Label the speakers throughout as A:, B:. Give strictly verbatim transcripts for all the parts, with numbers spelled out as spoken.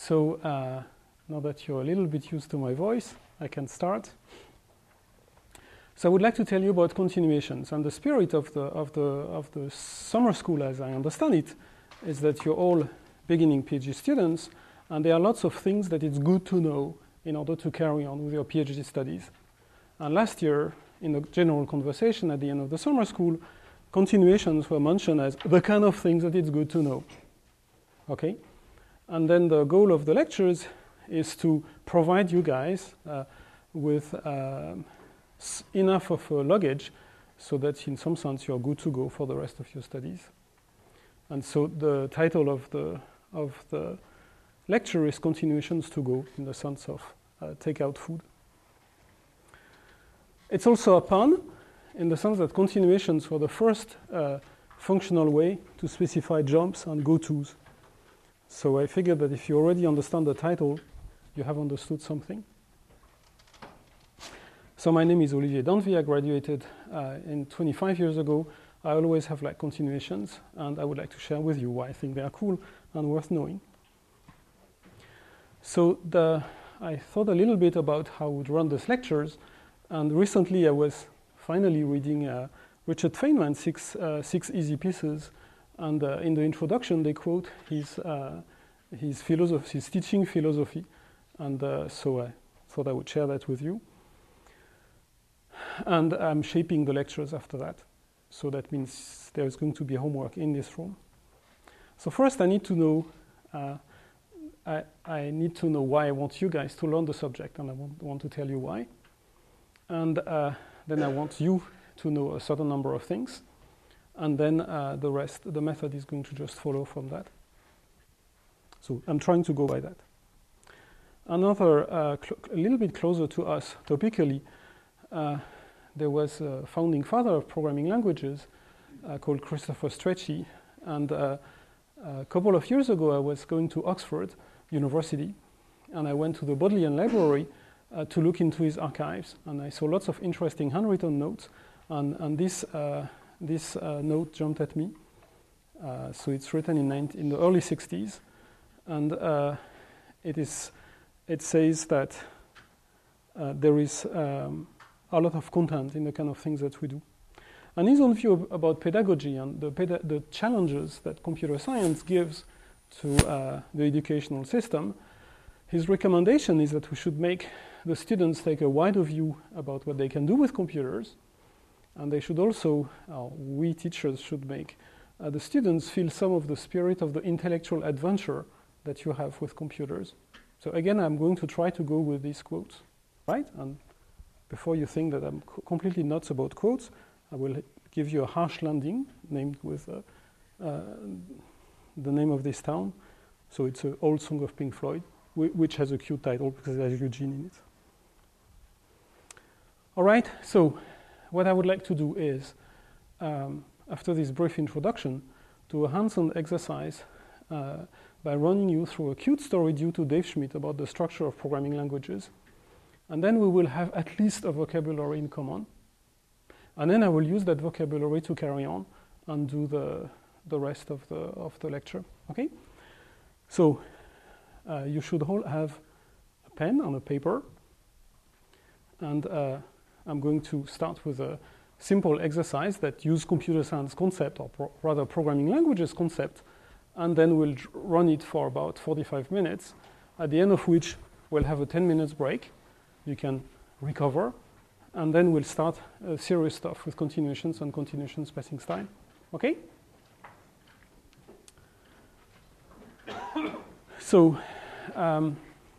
A: So uh, now that you're a little bit used to my voice, I can start. So I would like to tell you about continuations. And the spirit of the, of the, of the summer school, as I understand it, is that you're all beginning PhD students, and there are lots of things that it's good to know in order to carry on with your PhD studies. And last year, in the general conversation at the end of the summer school, continuations were mentioned as the kind of things that it's good to know. Okay? And then the goal of the lectures is to provide you guys uh, with uh, enough of a luggage so that in some sense you're good to go for the rest of your studies. And so the title of the, of the lecture is Continuations to Go, in the sense of uh, take out food. It's also a pun, in the sense that continuations were the first uh, functional way to specify jumps and go-tos. So I figured that if you already understand the title, you have understood something. So my name is Olivier Danvy. I graduated uh, in twenty-five years ago. I always have like continuations, and I would like to share with you why I think they are cool and worth knowing. So the, I thought a little bit about how I would run these lectures, and recently I was finally reading uh, Richard Feynman's six, uh, six Easy Pieces, and uh, in the introduction they quote his, uh, his, philosophy, his teaching philosophy, and uh, so I thought I would share that with you. And I'm shaping the lectures after that. So that means there's going to be homework in this room. So first I need to know, uh, I, I need to know why I want you guys to learn the subject, and I want, want to tell you why. And uh, then I want you to know a certain number of things. And then uh, the rest, the method is going to just follow from that. So I'm trying to go by that. Another, uh, a little bit closer to us topically, uh, there was a founding father of programming languages uh, called Christopher Strachey. And uh, a couple of years ago, I was going to Oxford University, and I went to the Bodleian Library uh, to look into his archives. And I saw lots of interesting handwritten notes. And, and this, uh, this uh, note jumped at me. Uh, so it's written in, nineteen, in the early sixties. And uh, it, is, it says that uh, there is um, a lot of content in the kind of things that we do. And his own view about pedagogy and the, peda the challenges that computer science gives to uh, the educational system, his recommendation is that we should make the students take a wider view about what they can do with computers, and they should also, uh, we teachers should make uh, the students feel some of the spirit of the intellectual adventure that you have with computers. So again, I'm going to try to go with these quotes, right? And before you think that I'm co completely nuts about quotes, I will give you a harsh landing named with uh, uh, the name of this town. So it's an old song of Pink Floyd, which has a cute title because it has Eugene in it. All right, so what I would like to do is, um, after this brief introduction, do a hands-on exercise uh, by running you through a cute story due to Dave Schmidt about the structure of programming languages. And then we will have at least a vocabulary in common. And then I will use that vocabulary to carry on and do the, the rest of the, of the lecture, okay? So uh, you should all have a pen and a paper. And uh, I'm going to start with a simple exercise that uses computer science concept, or pro rather programming languages concept, and then we'll run it for about forty-five minutes, at the end of which we'll have a ten minutes break. You can recover, and then we'll start uh, serious stuff with continuations and continuation spacing style. Okay? So um,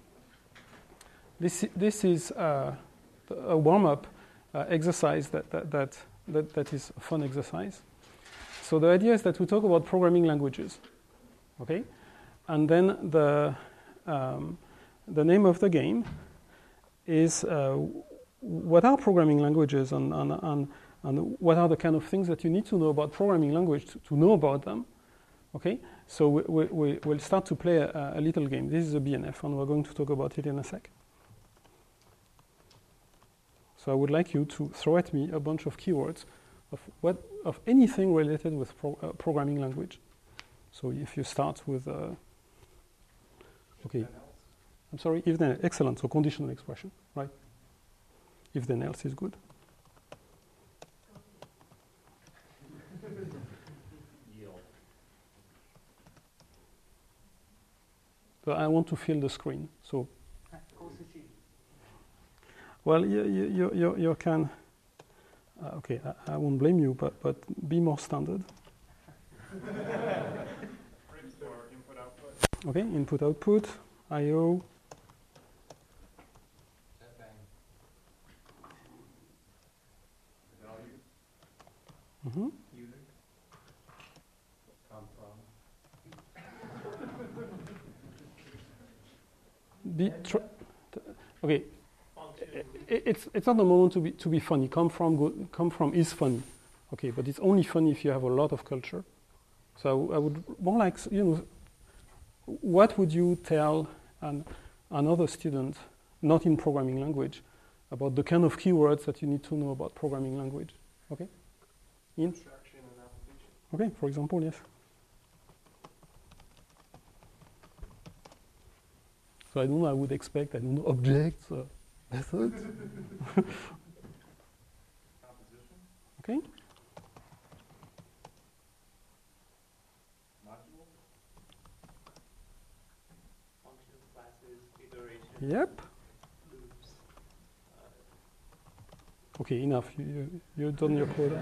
A: this this is uh, a warm-up uh, exercise that that, that that that is a fun exercise. So the idea is that we talk about programming languages, okay? And then the um, the name of the game is uh, what are programming languages, and, and, and, and what are the kind of things that you need to know about programming language to, to know about them, okay? So we, we, we, we'll start to play a, a little game. This is a B N F, and we're going to talk about it in a sec. So I would like you to throw at me a bunch of keywords of, what, of anything related with pro, uh, programming language. So if you start with uh, Okay. I'm sorry, if then, excellent, so conditional expression, right? If then else is good. So I want to fill the screen, so. Well, you, you, you, you can, uh, okay, I, I won't blame you, but, but be more standard. Okay, input, output, I O. Mm-hmm. Be tr okay, it, it's it's not the moment to be to be funny. Come from go, come from is funny, okay, but it's only funny if you have a lot of culture. So I would more like, you know, what would you tell an another student not in programming language about the kind of keywords that you need to know about programming language? Okay, in
B: abstraction and application.
A: Okay, for example, yes. So I don't know, I would expect, I don't know, objects, uh, methods.
B: Composition.
A: Okay.
B: Module. Functions, classes, iteration.
A: Yep.
B: Loops. Uh,
A: Okay, enough. You, you, you've done your quota.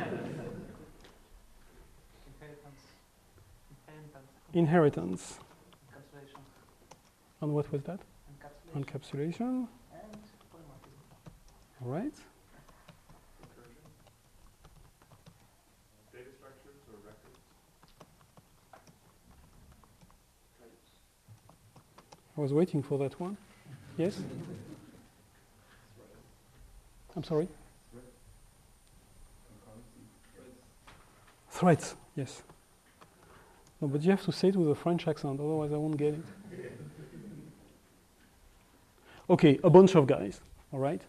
B: inheritance. Inheritance.
A: Inheritance.
B: Encapsulation.
A: And what was that?
B: Encapsulation.
A: Encapsulation.
B: And polymorphism.
A: All right.
B: Recursion. Data structures or records. Types.
A: I was waiting for that one. Yes? I'm sorry? Threads, yes. No, but you have to say it with a French accent, otherwise I won't get it. Okay, a bunch of guys, all right?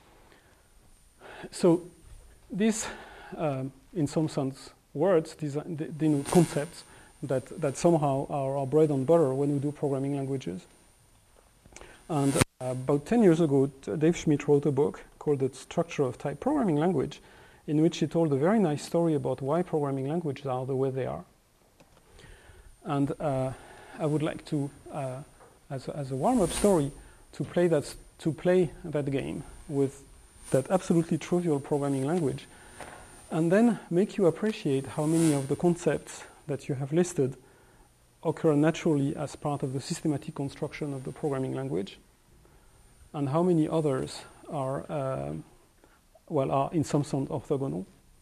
A: So these, um, in some sense, words design, they denote concepts that, that somehow are our bread and butter when we do programming languages. And uh, about ten years ago, Dave Schmidt wrote a book called The Structure of Type Programming Language, in which he told a very nice story about why programming languages are the way they are. And uh, I would like to, uh, as a, as a warm-up story, to play that to play that game with that absolutely trivial programming language, and then make you appreciate how many of the concepts that you have listed occur naturally as part of the systematic construction of the programming language, and how many others are uh, well are in some sense orthogonal.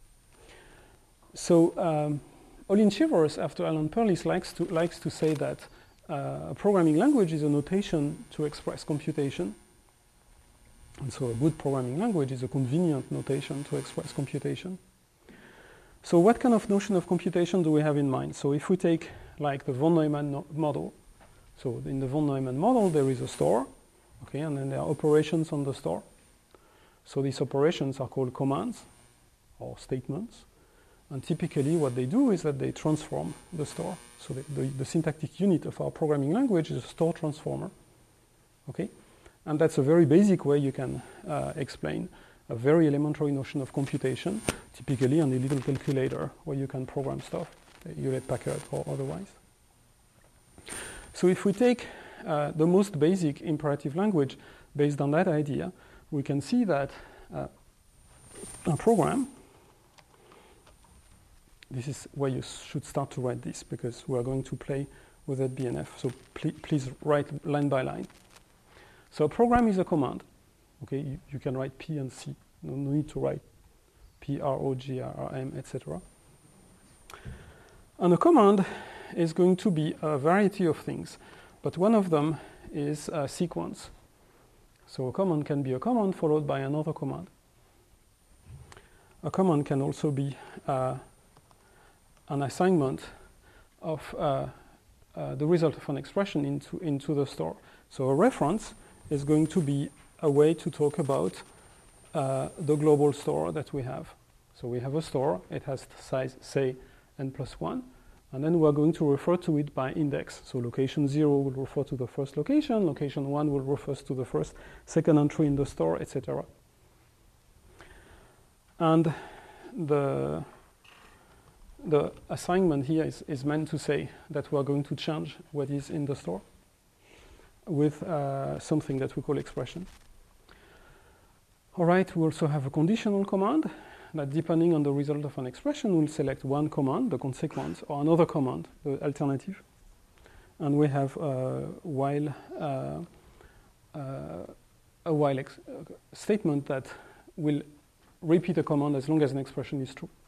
A: So um, Olin Shivers, after Alan Perlis, likes to likes to say that uh, a programming language is a notation to express computation. And so a good programming language is a convenient notation to express computation. So what kind of notion of computation do we have in mind? So if we take like the von Neumann no model, so in the von Neumann model there is a store, okay, and then there are operations on the store. So these operations are called commands or statements. And typically what they do is that they transform the store. So the, the, the syntactic unit of our programming language is a store transformer, okay? And that's a very basic way you can uh, explain a very elementary notion of computation, typically on a little calculator where you can program stuff, Hewlett-Packard or otherwise. So if we take uh, the most basic imperative language based on that idea, we can see that uh, a program, this is where you should start to write this, because we are going to play with that B N F. So pl please write line by line. So a program is a command. Okay, you, you can write P and C. No, no need to write P, R, O, G, R, R, M, et cetera. And a command is going to be a variety of things, but one of them is a sequence. So a command can be a command followed by another command. A command can also be uh, an assignment of uh, uh, the result of an expression into, into the store. So a reference is going to be a way to talk about uh, the global store that we have. So we have a store, it has size, say, n plus one, And then we're going to refer to it by index. So location zero will refer to the first location, location one will refer to the first, second entry in the store, et cetera. And the, the assignment here is, is meant to say that we're going to change what is in the store with uh, something that we call expression. All right, we also have a conditional command that, depending on the result of an expression, will select one command, the consequence, or another command, the alternative. And we have a while, uh, uh, a while ex uh, statement that will repeat a command as long as an expression is true.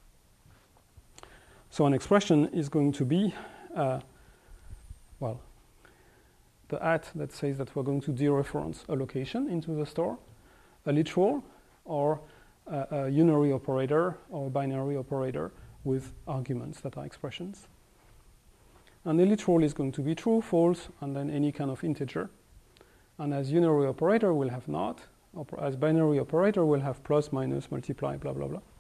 A: So an expression is going to be, uh, well, the at that says that we're going to dereference a location into the store, a literal, or a, a unary operator or a binary operator with arguments that are expressions. And the literal is going to be true, false, and then any kind of integer. And as unary operator, we'll have not. As binary operator, we'll have plus, minus, multiply, blah, blah, blah.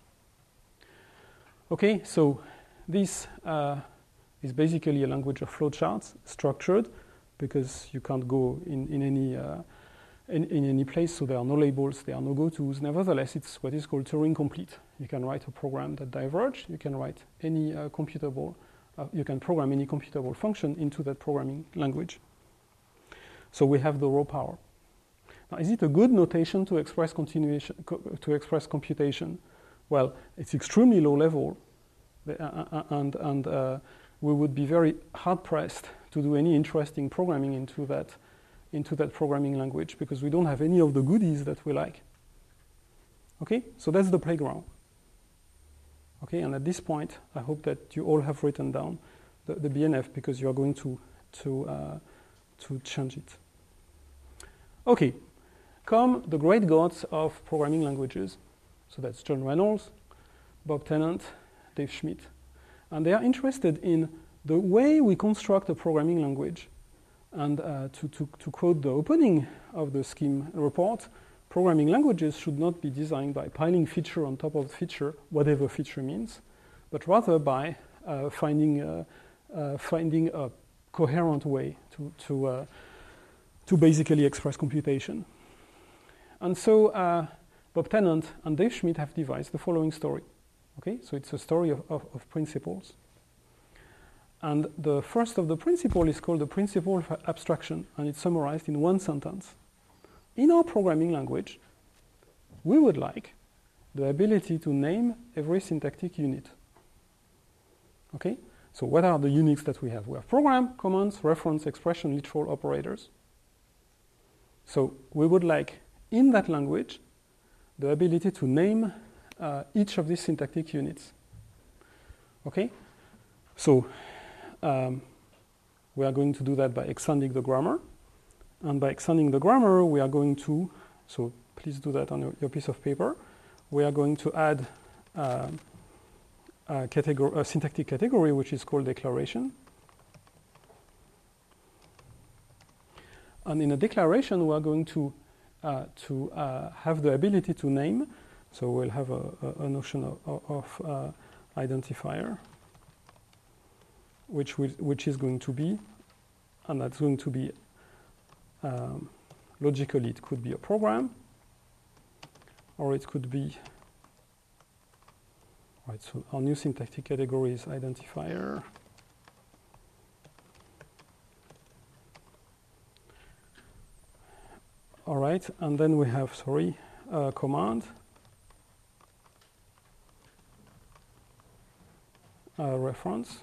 A: Okay, so this uh, is basically a language of flowcharts, structured, because you can't go in, in any uh, In, in any place, so there are no labels, there are no go-tos. Nevertheless, it's what is called Turing complete. You can write a program that diverges. You can write any uh, computable, uh, you can program any computable function into that programming language. So we have the raw power. Now, is it a good notation to express continuation, co to express computation? Well, it's extremely low level, uh, and, and uh, we would be very hard-pressed to do any interesting programming into that into that programming language, because we don't have any of the goodies that we like. Okay, so that's the playground. Okay, and at this point, I hope that you all have written down the, the B N F, because you are going to, to, uh, to change it. Okay, come the great gods of programming languages. So that's John Reynolds, Bob Tennant, Dave Schmidt. And they are interested in the way we construct a programming language. And uh, to, to, to quote the opening of the scheme report, programming languages should not be designed by piling feature on top of feature, whatever feature means, but rather by uh, finding, uh, uh, finding a coherent way to, to, uh, to basically express computation. And so uh, Bob Tennant and Dave Schmidt have devised the following story. Okay, so it's a story of, of, of principles. And the first of the principle is called the principle of abstraction, and it's summarized in one sentence. In our programming language, we would like the ability to name every syntactic unit. Okay? So what are the units that we have? We have program, commands, reference, expression, literal operators. So we would like, in that language, the ability to name uh, each of these syntactic units. Okay? So Um, we are going to do that by extending the grammar. And by extending the grammar, we are going to, so please do that on your, your piece of paper. We are going to add uh, a, category, a syntactic category, which is called declaration. And in a declaration, we are going to, uh, to uh, have the ability to name. So we'll have a, a, a notion of, of uh, identifier. Which, will, which is going to be, and that's going to be, um, logically, it could be a program, or it could be, right, so our new syntactic category is identifier. All right, and then we have, sorry, a command, a reference,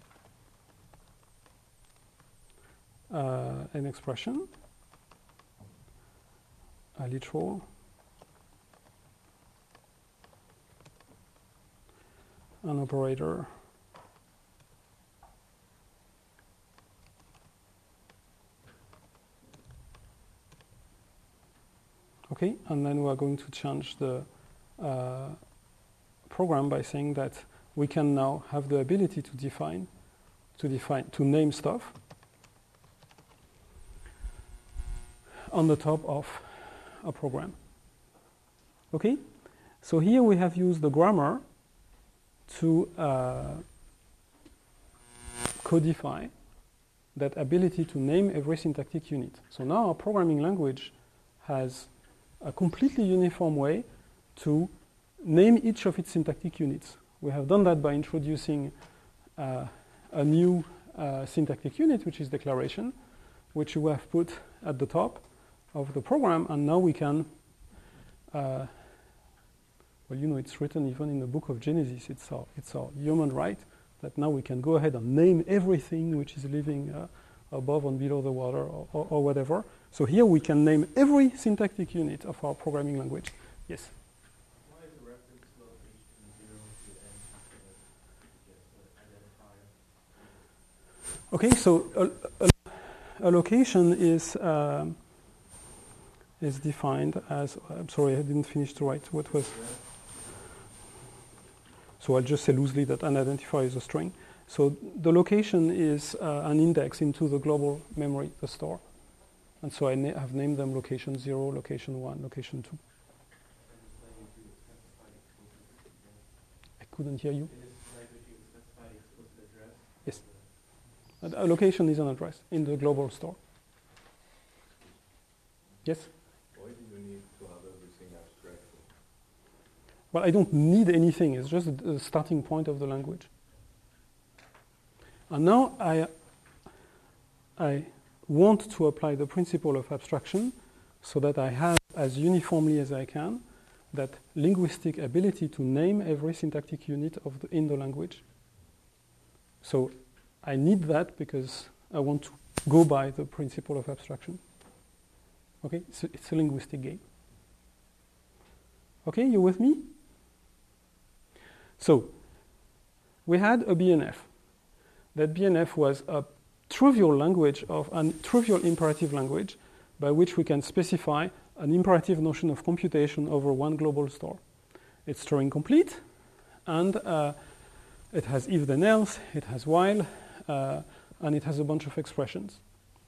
A: Uh, an expression, a literal, an operator, okay, and then we are going to change the uh, program by saying that we can now have the ability to define, to define, to name stuff on the top of a program. Okay? So here we have used the grammar to uh, codify that ability to name every syntactic unit. So now our programming language has a completely uniform way to name each of its syntactic units. We have done that by introducing uh, a new uh, syntactic unit, which is declaration, which we have put at the top of the program, and now we can, uh, well, you know, it's written even in the book of Genesis. It's our, it's our human right that now we can go ahead and name everything which is living uh, above and below the water or, or, or whatever. So here we can name every syntactic unit of our programming language. Yes?
B: Why is the reference location zero to n instead of just an identifier?
A: Okay, so a, a, a location is um, is defined as, I'm sorry, I didn't finish to write what was. So I'll just say loosely that an identifier is a string. So the location is uh, an index into the global memory, the store. And so I na have named them location zero, location one, location two. I couldn't hear you. Yes. A location is an address in the global store. Yes?
C: Why do you need to have everything abstracted?
A: Well, I don't need anything. It's just the starting point of the language. And now I, I want to apply the principle of abstraction so that I have, as uniformly as I can, that linguistic ability to name every syntactic unit of the, in the language. So I need that because I want to go by the principle of abstraction. Okay, it's a, it's a linguistic game. Okay, you with me? So we had a B N F. That B N F was a trivial language of a trivial imperative language by which we can specify an imperative notion of computation over one global store. It's Turing complete, and uh, it has if then else, it has while, uh, and it has a bunch of expressions.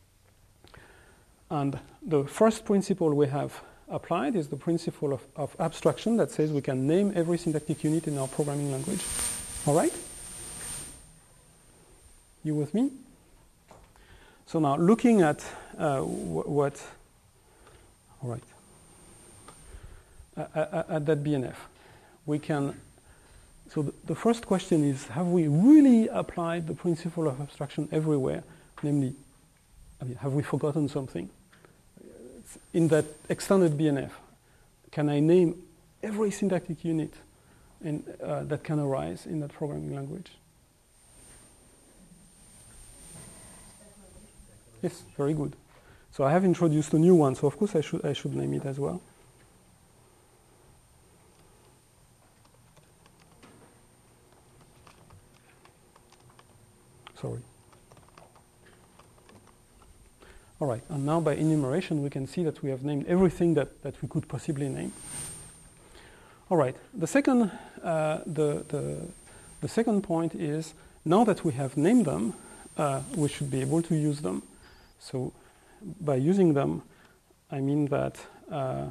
A: And the first principle we have applied is the principle of, of abstraction that says we can name every syntactic unit in our programming language. All right? You with me? So now looking at uh, what, all right, uh, uh, at that B N F, we can, so the, the first question is, have we really applied the principle of abstraction everywhere? Namely, I mean, have we forgotten something? In that extended B N F, can I name every syntactic unit in, uh, that can arise in that programming language? Yes, very good. So I have introduced a new one, so of course I should, I should name it as well. Sorry. All right, and now by enumeration, we can see that we have named everything that, that we could possibly name. All right, the second, uh, the, the, the second point is, now that we have named them, uh, we should be able to use them. So by using them, I mean that uh,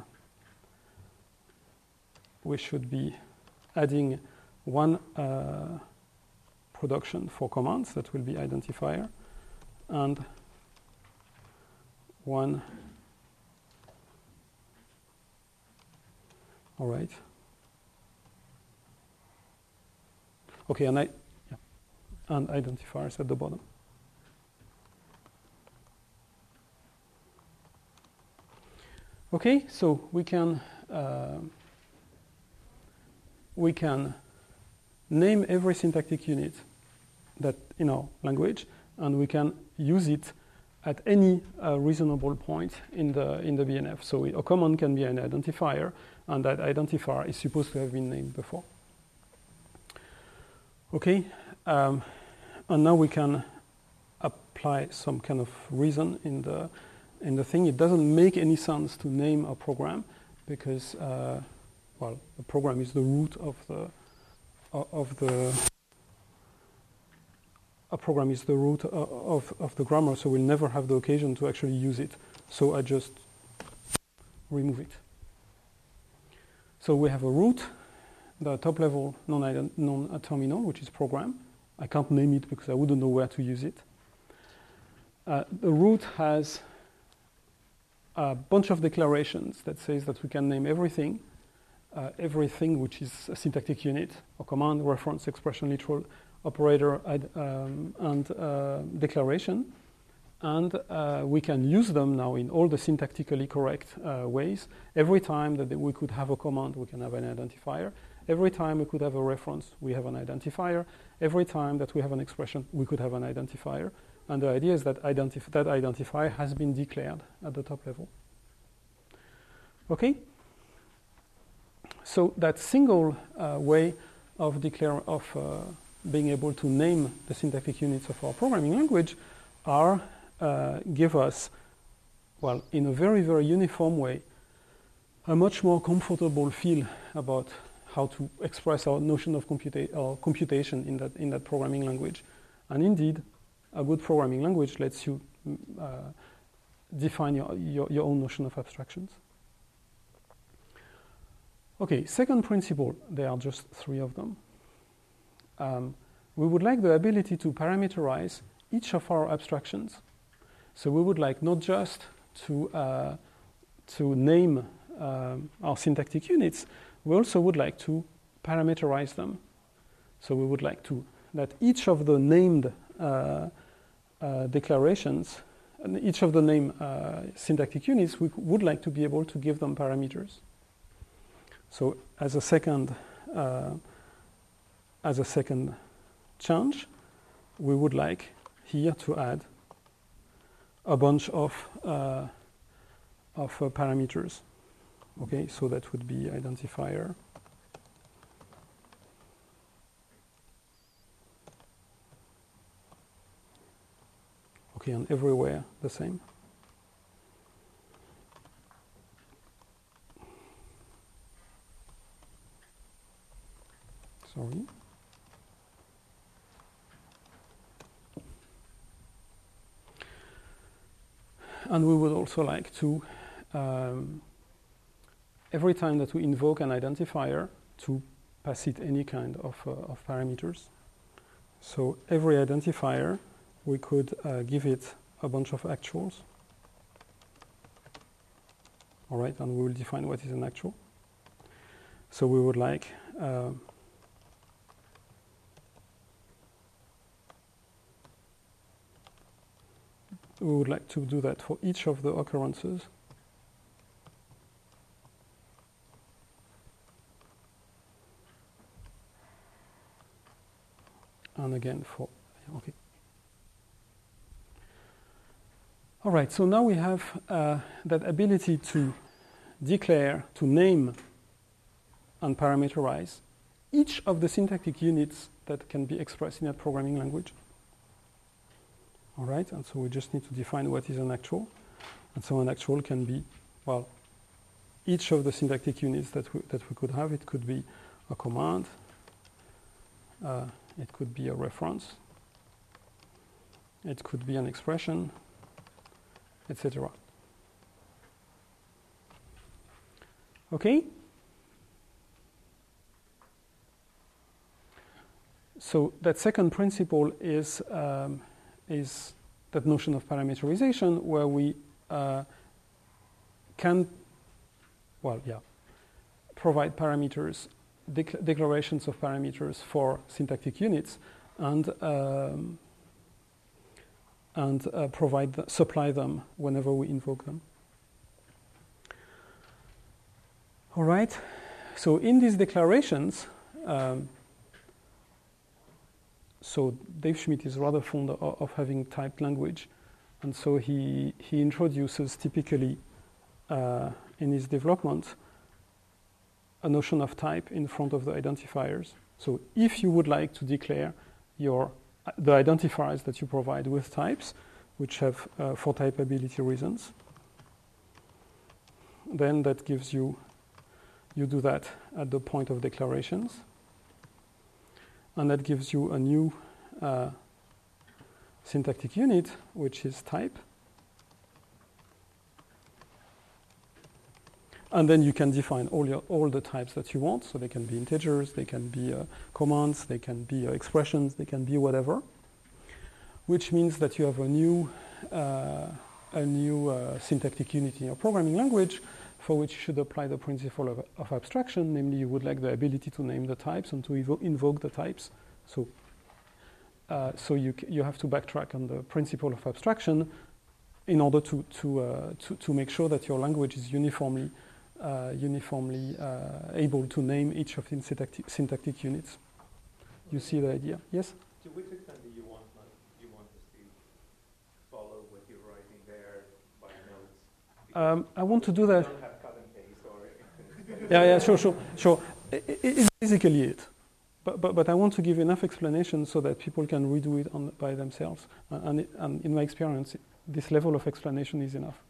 A: we should be adding one uh, production for commands that will be identifier, and one, all right. Okay, and I, yeah, and identifiers at the bottom. Okay, so we can uh, we can name every syntactic unit that in our language, and we can use it at any uh, reasonable point in the in the B N F. So a command can be an identifier, and that identifier is supposed to have been named before. Okay, um, and now we can apply some kind of reason in the in the thing. It doesn't make any sense to name a program because, uh, well, the program is the root of the of the a program is the root of, of the grammar, so we'll never have the occasion to actually use it. So I just remove it. So we have a root, the top level non-terminal, which is program, I can't name it because I wouldn't know where to use it. Uh, the root has a bunch of declarations that says that we can name everything, uh, everything which is a syntactic unit, or command, reference, expression, literal, operator, ad, um, and uh, declaration. And uh, we can use them now in all the syntactically correct uh, ways. Every time that we could have a command, we can have an identifier. Every time we could have a reference, we have an identifier. Every time that we have an expression, we could have an identifier. And the idea is that identif that identifier has been declared at the top level. Okay? So that single uh, way of, declare, of uh, being able to name the syntactic units of our programming language are Uh, give us, well, in a very, very uniform way, a much more comfortable feel about how to express our notion of computa or computation in that, in that programming language. And indeed, a good programming language lets you uh, define your, your, your own notion of abstractions. Okay, second principle, there are just three of them. Um, we would like the ability to parameterize each of our abstractions. So we would like not just to, uh, to name um, our syntactic units, we also would like to parameterize them. So we would like to, that each of the named uh, uh, declarations, and each of the named uh, syntactic units, we would like to be able to give them parameters. So as a second, uh, as a second change, we would like here to add a bunch of, uh, of uh, parameters. Okay, so that would be identifier. Okay, and everywhere the same. Sorry. And we would also like to, um, every time that we invoke an identifier, to pass it any kind of, uh, of parameters. So every identifier, we could uh, give it a bunch of actuals. All right, and we will define what is an actual. So we would like uh, we would like to do that for each of the occurrences. And again for, okay. All right, so now we have uh, that ability to declare, to name and parameterize each of the syntactic units that can be expressed in a programming language. All right, and so we just need to define what is an actual. And so an actual can be, well, each of the syntactic units that we, that we could have. It could be a command, uh, it could be a reference, it could be an expression, et cetera. Okay? So that second principle is um, is that notion of parameterization, where we uh, can, well, yeah, provide parameters, dec declarations of parameters for syntactic units, and um, and uh, provide the, supply them whenever we invoke them. All right. So in these declarations. Um, So Dave Schmidt is rather fond of, of having typed language, and so he he introduces typically uh, in his development a notion of type in front of the identifiers. So if you would like to declare your the identifiers that you provide with types, which have uh, for typability reasons, then that gives you you do that at the point of declarations. And that gives you a new uh, syntactic unit, which is type. And then you can define all, your, all the types that you want. So they can be integers, they can be uh, commands, they can be uh, expressions, they can be whatever. Which means that you have a new, uh, a new uh, syntactic unit in your programming language for which you should apply the principle of, of abstraction. Namely, you would like the ability to name the types and to evo invoke the types. So, uh, so you, you have to backtrack on the principle of abstraction in order to, to, uh, to, to make sure that your language is uniformly Uh, uniformly uh, able to name each of the syntactic, syntactic units. You see the idea? Yes?
B: To which extent do you want, like, you want us to follow what you're writing there by notes?
A: Um, I want to do that.
B: You don't have cut and paste or
A: yeah, yeah, sure, sure, sure. It, it, it's basically it. But, but, but I want to give enough explanation so that people can redo it on, by themselves. And, and, it, and in my experience, this level of explanation is enough.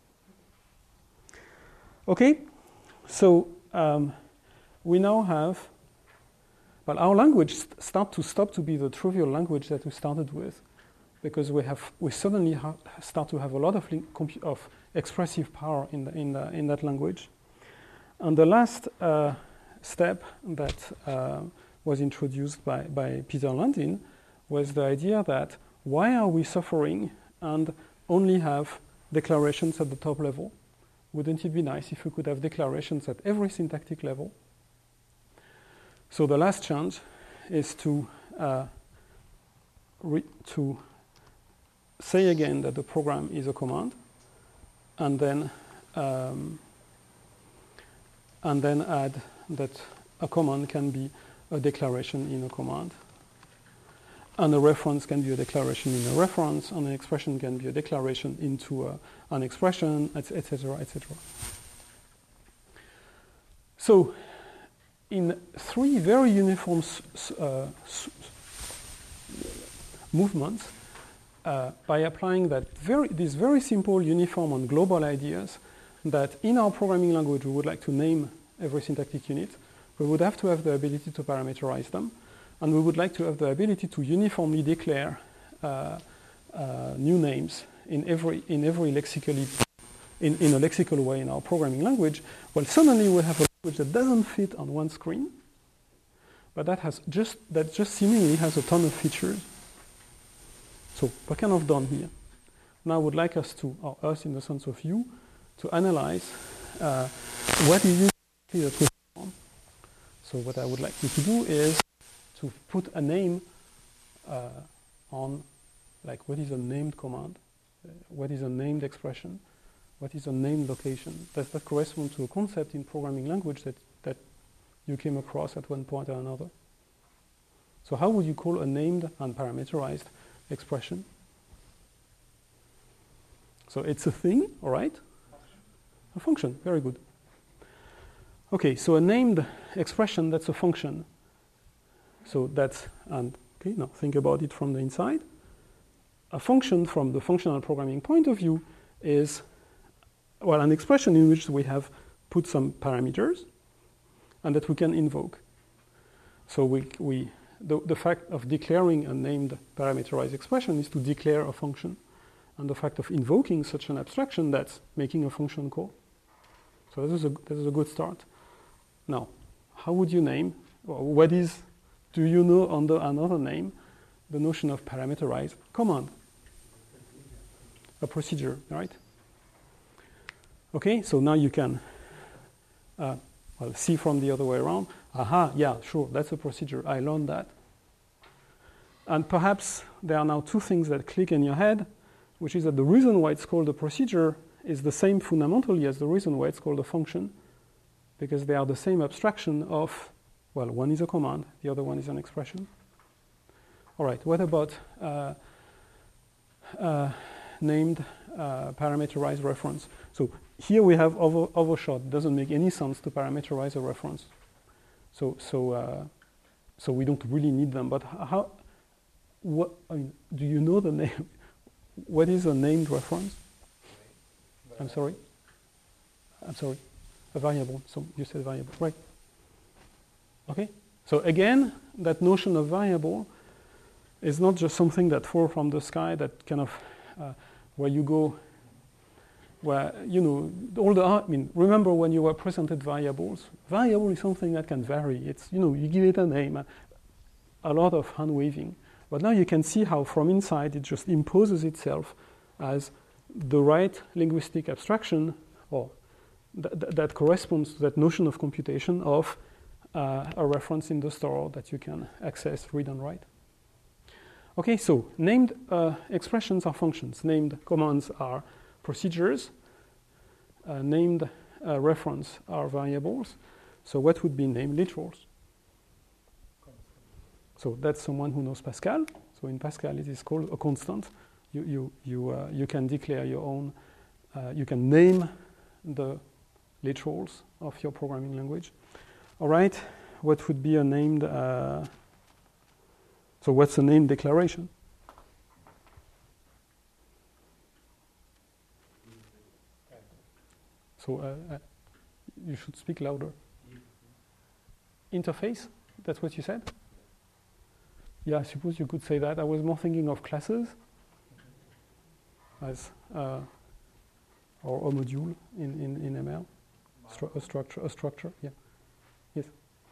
A: Okay? So um, we now have, well, our language st start to stop to be the trivial language that we started with, because we have we suddenly ha start to have a lot of of expressive power in the, in the, in that language. And the last uh, step that uh, was introduced by by Peter Landin was the idea that why are we suffering and only have declarations at the top level? Wouldn't it be nice if we could have declarations at every syntactic level? So the last chance is to uh, re to say again that the program is a command, and then um, and then add that a command can be a declaration in a command, and a reference can be a declaration in a reference, and an expression can be a declaration into a, an expression, et cetera, et cetera. So, in three very uniform uh, movements, uh, by applying that very, these very simple, uniform, and global ideas, that in our programming language we would like to name every syntactic unit, we would have to have the ability to parameterize them. And we would like to have the ability to uniformly declare uh, uh, new names in every in every lexically in, in a lexical way in our programming language. Well, suddenly we have a language that doesn't fit on one screen, but that has just that just seemingly has a ton of features. So we're kind of done here. Now I would like us to, or us in the sense of you, to analyze uh, what is it that we on. So what I would like you to do is to put a name uh, on, like what is a named command, uh, what is a named expression, what is a named location. Does that correspond to a concept in programming language that, that you came across at one point or another? So how would you call a named and parameterized expression? So it's a thing, all right? A function, very good. Okay, so a named expression, that's a function. So that's, and okay, now think about it from the inside. A function from the functional programming point of view is, well, an expression in which we have put some parameters and that we can invoke. So we, we the, the fact of declaring a named parameterized expression is to declare a function. And the fact of invoking such an abstraction, that's making a function call. So this is a, this is a good start. Now, how would you name, or what is, do you know under another name, the notion of parameterized command? A procedure, right? Okay, so now you can uh, well, see from the other way around. Aha, yeah, sure, that's a procedure. I learned that. And perhaps there are now two things that click in your head, which is that the reason why it's called a procedure is the same fundamentally as the reason why it's called a function, because they are the same abstraction of, well, one is a command, the other one is an expression. All right, what about uh, uh, named uh, parameterized reference? So here we have over, overshot. It doesn't make any sense to parameterize a reference. So, so, uh, so we don't really need them. But how? What? I mean, do you know the name? What is a named reference? I'm sorry. I'm sorry. A variable. So you said variable, right? Okay. So again, that notion of variable is not just something that falls from the sky. That kind of uh, where you go, where, you know, all the, I mean, remember when you were presented variables? Variable is something that can vary. It's, you know, you give it a name, a, a lot of hand waving. But now you can see how from inside it just imposes itself as the right linguistic abstraction, or th th that corresponds to that notion of computation of uh, a reference in the store that you can access, read and write. Okay, so named uh, expressions are functions. Named commands are procedures. Uh, named uh, reference are variables. So what would be named literals? So that's someone who knows Pascal. So in Pascal it is called a constant. You, you, you, uh, you can declare your own, uh, you can name the literals of your programming language. All right, what would be a named, uh, so what's a named declaration? So uh, uh, you should speak louder. Interface, that's what you said? Yeah, I suppose you could say that. I was more thinking of classes as uh, or a module in, in, in M L. Stru a structure, a structure, yeah. Yes.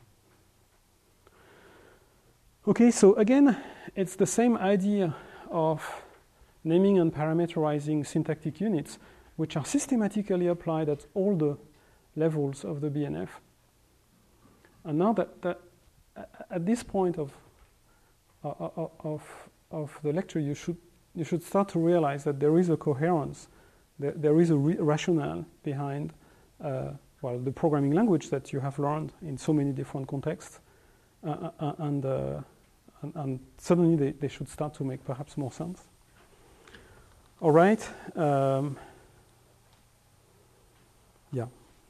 A: Okay, so again, it's the same idea of naming and parameterizing syntactic units, which are systematically applied at all the levels of the B N F. And now that, that at this point of, uh, of, of the lecture, you should, you should start to realize that there is a coherence, there, there is a re rationale behind uh, well, the programming language that you have learned in so many different contexts. Uh, uh, and, uh, and, and suddenly they, they should start to make perhaps more sense. All right. Um, yeah.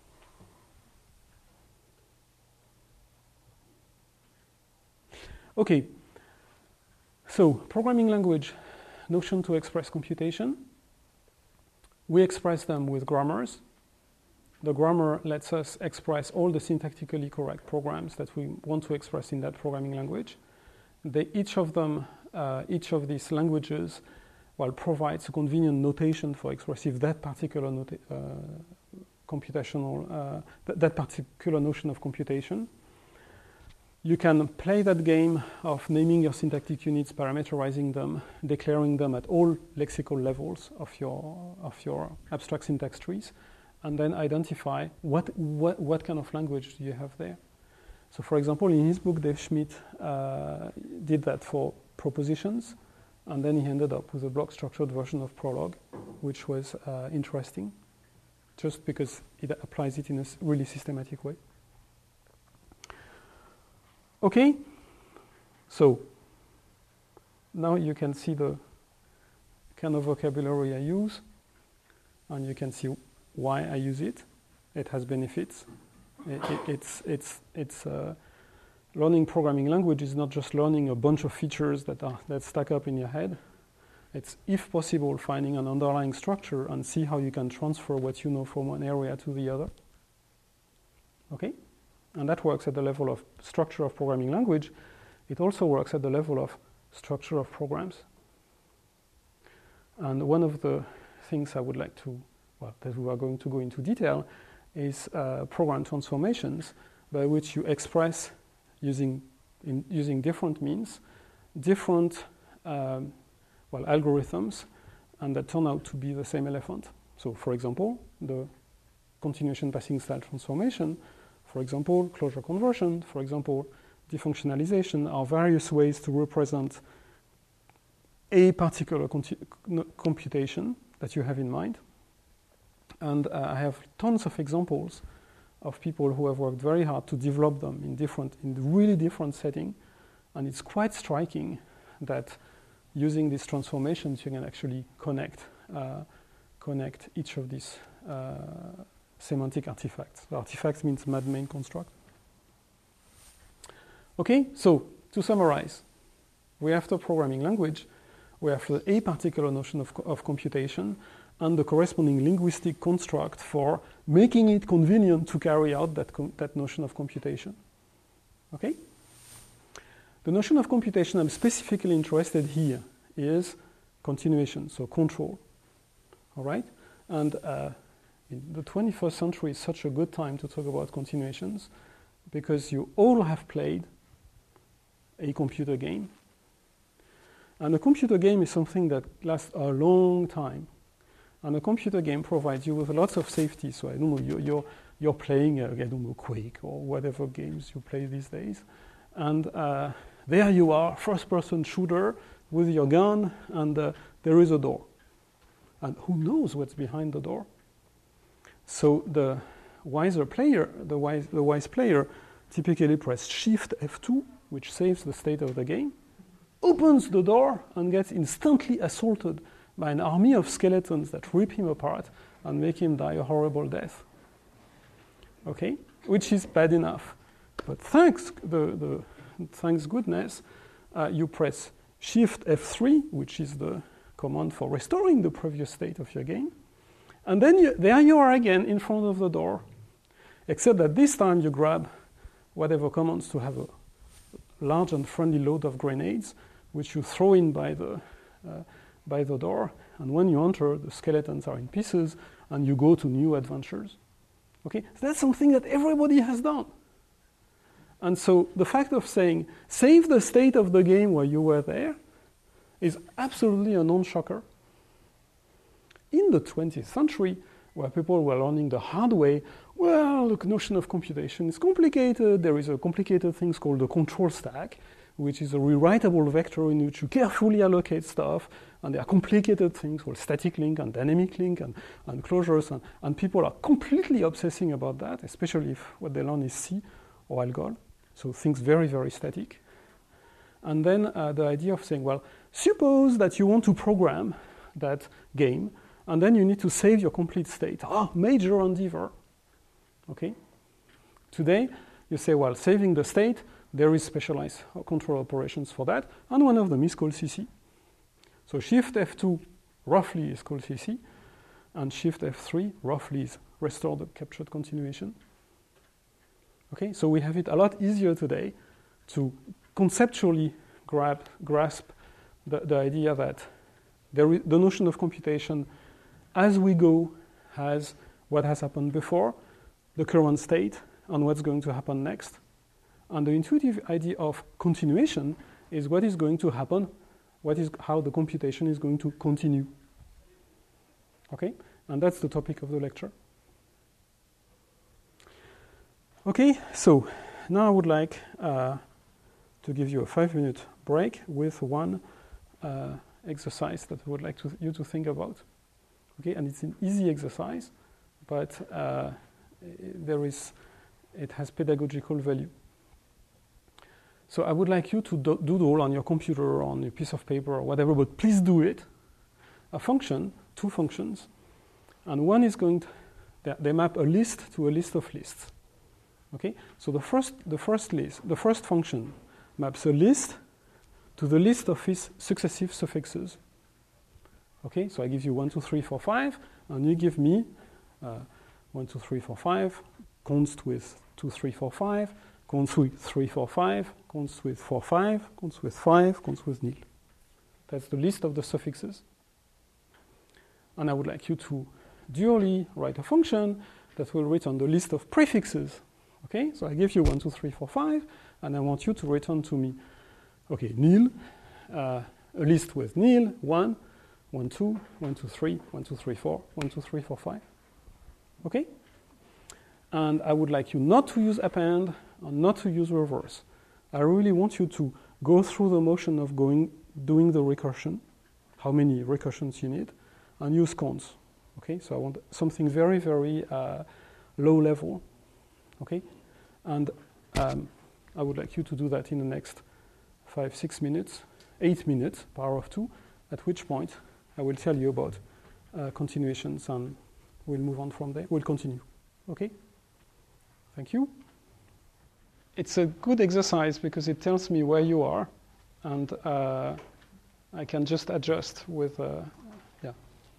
A: Okay. So programming language, notion to express computation. We express them with grammars. The grammar lets us express all the syntactically correct programs that we want to express in that programming language. They, each of them, uh, each of these languages, well, provides a convenient notation for expressive that particular nota uh, computational, uh, th that particular notion of computation. You can play that game of naming your syntactic units, parameterizing them, declaring them at all lexical levels of your, of your abstract syntax trees, and then identify what, what, what kind of language do you have there. So for example, in his book, Dave Schmidt uh, did that for propositions, and then he ended up with a block-structured version of Prolog, which was uh, interesting, just because it applies it in a really systematic way. Okay, so now you can see the kind of vocabulary I use, and you can see why I use it. It has benefits. It, it, it's it's it's uh, learning programming language is not just learning a bunch of features that are that stack up in your head. It's, if possible, finding an underlying structure and see how you can transfer what you know from one area to the other. Okay, and that works at the level of structure of programming language. It also works at the level of structure of programs. And one of the things I would like to well, that we are going to go into detail, is uh, program transformations, by which you express, using, in, using different means, different um, well, algorithms, and that turn out to be the same elephant. So for example, the continuation passing style transformation, for example, closure conversion, for example, defunctionalization, are various ways to represent a particular computation that you have in mind. And uh, I have tons of examples of people who have worked very hard to develop them in different, in really different settings. And it's quite striking that using these transformations, you can actually connect, uh, connect each of these uh, semantic artifacts. The artifact means mad main construct. Okay, so to summarize, we have the programming language, we have the, a particular notion of, of computation, and the corresponding linguistic construct for making it convenient to carry out that, that notion of computation. Okay? The notion of computation I'm specifically interested here is continuation, so control. All right? And uh, in the twenty-first century is such a good time to talk about continuations because you all have played a computer game. And a computer game is something that lasts a long time. And a computer game provides you with lots of safety. So I don't know, you're, you're, you're playing, uh, I don't know, Quake or whatever games you play these days. And uh, there you are, first-person shooter with your gun, and uh, there is a door. And who knows what's behind the door? So the wiser player, the wise, the wise player, typically press Shift F two, which saves the state of the game, opens the door, and gets instantly assaulted by an army of skeletons that rip him apart and make him die a horrible death. Okay, which is bad enough, but thanks the, the thanks goodness, uh, you press Shift F three, which is the command for restoring the previous state of your game, and then you, there you are again in front of the door, except that this time you grab whatever commands to have a large and friendly load of grenades, which you throw in by the uh, by the door, and when you enter, the skeletons are in pieces, and you go to new adventures. Okay, so that's something that everybody has done. And so the fact of saying, save the state of the game where you were there, is absolutely a non-shocker. In the twentieth century, where people were learning the hard way, well, the notion of computation is complicated. There is a complicated thing called the control stack, which is a rewritable vector in which you carefully allocate stuff, and there are complicated things called static link and dynamic link and, and closures, and, and people are completely obsessing about that, especially if what they learn is C or Algol, so things very, very static. And then uh, the idea of saying, well, suppose that you want to program that game, and then you need to save your complete state. Ah, major endeavor. Okay? Today, you say, well, saving the state, there is specialized control operations for that, and one of them is called C C. So Shift F two roughly is called C C, and Shift F three roughly is restore the captured continuation. Okay, so we have it a lot easier today to conceptually grab, grasp the, the idea that there is, the notion of computation as we go has what has happened before, the current state, and what's going to happen next. And the intuitive idea of continuation is what is going to happen, what is how the computation is going to continue. Okay? And that's the topic of the lecture. Okay, so now I would like uh, to give you a five-minute break with one uh, exercise that I would like to, you to think about. Okay, and it's an easy exercise, but uh, there is, it has pedagogical value. So I would like you to do- doodle on your computer or on a piece of paper or whatever, but please do it. A function, two functions, and one is going to, they, they map a list to a list of lists. Okay, so the first, the first list, the first function maps a list to the list of its successive suffixes. Okay, so I give you one, two, three, four, five, and you give me uh, one, two, three, four, five, const with two, three, four, five, const with three, four, five, const with four, five, const with five, const with nil. That's the list of the suffixes. And I would like you to dually write a function that will return the list of prefixes. Okay, so I give you one, two, three, four, five, and I want you to return to me, okay, nil, uh, a list with nil, one, one, two, one, two, three, one, two, three, four, one, two, three, four, five. Okay? And I would like you not to use append and not to use reverse. I really want you to go through the motion of going, doing the recursion, how many recursions you need, and use cons. Okay, so I want something very, very uh, low level. Okay, and um, I would like you to do that in the next five, six minutes, eight minutes, power of two, at which point I will tell you about uh, continuations and we'll move on from there. We'll continue. Okay? Thank you. It's a good exercise because it tells me where you are, and uh, I can just adjust with, uh, yeah.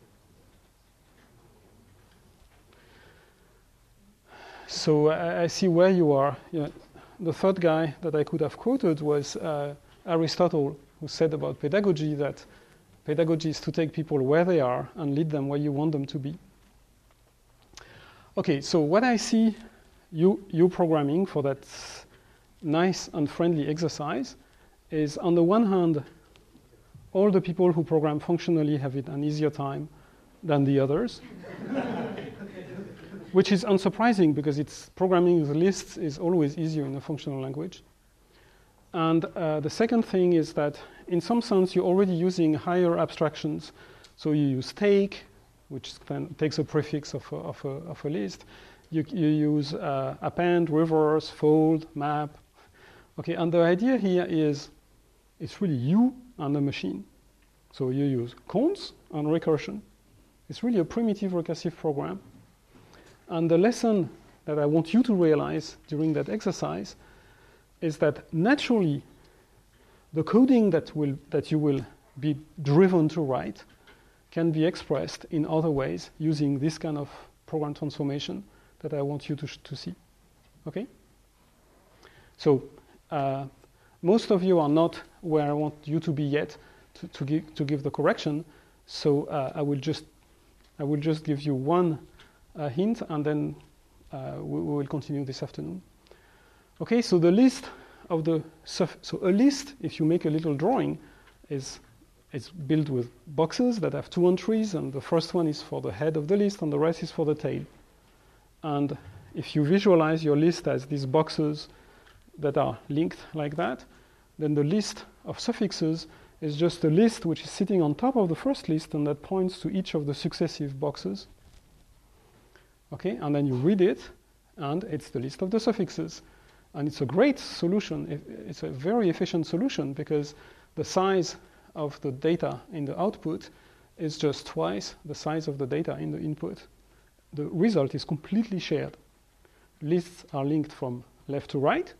A: So I, I see where you are. Yeah. The third guy that I could have quoted was uh, Aristotle, who said about pedagogy that pedagogy is to take people where they are and lead them where you want them to be. Okay, so what I see you, you programming for that nice and friendly exercise is, on the one hand, all the people who program functionally have it an easier time than the others, which is unsurprising because it's programming with lists is always easier in a functional language. And uh, the second thing is that, in some sense, you're already using higher abstractions. So you use take, which then takes a prefix of a, of a, of a list. You, you use uh, append, reverse, fold, map. Okay, and the idea here is it's really you and the machine. So you use counts and recursion. It's really a primitive recursive program. And the lesson that I want you to realize during that exercise is that naturally the coding that will that you will be driven to write can be expressed in other ways using this kind of program transformation that I want you to, sh to see. Okay? So uh, most of you are not where I want you to be yet to, to, give, to give the correction. So uh, I will just I will just give you one uh, hint, and then uh, we, we will continue this afternoon. Okay, so the list of the so a list, if you make a little drawing, is it's built with boxes that have two entries, and the first one is for the head of the list, and the rest is for the tail. And if you visualize your list as these boxes that are linked like that, then the list of suffixes is just a list which is sitting on top of the first list and that points to each of the successive boxes. Okay, and then you read it, and it's the list of the suffixes. And it's a great solution. It's a very efficient solution because the size of the data in the output is just twice the size of the data in the input. The result is completely shared. Lists are linked from left to right,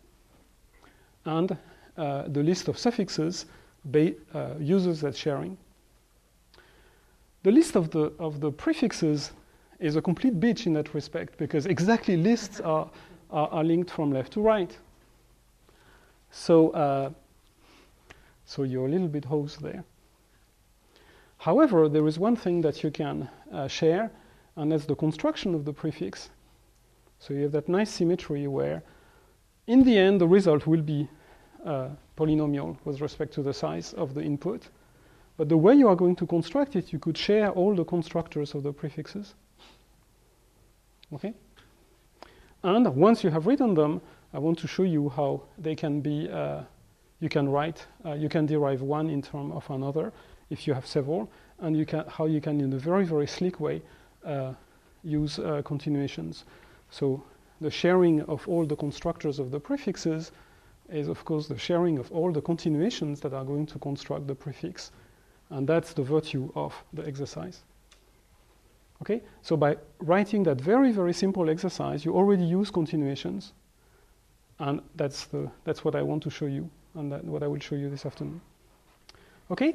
A: and uh, the list of suffixes ba uh, uses that sharing. The list of the, of the prefixes is a complete bitch in that respect because exactly lists are, are, are linked from left to right. So, uh, so you're a little bit hosed there. However, there is one thing that you can uh, share, and that's the construction of the prefix. So you have that nice symmetry where, in the end, the result will be uh, polynomial with respect to the size of the input. But the way you are going to construct it, you could share all the constructors of the prefixes. Okay? And once you have written them, I want to show you how they can be, uh, you can write, uh, you can derive one in terms of another if you have several, and you can, how you can, in a very, very slick way, uh, use uh, continuations. So the sharing of all the constructors of the prefixes is, of course, the sharing of all the continuations that are going to construct the prefix. And that's the virtue of the exercise. Okay? So by writing that very, very simple exercise, you already use continuations. And that's, the, that's what I want to show you, and that, what I will show you this afternoon. Okay?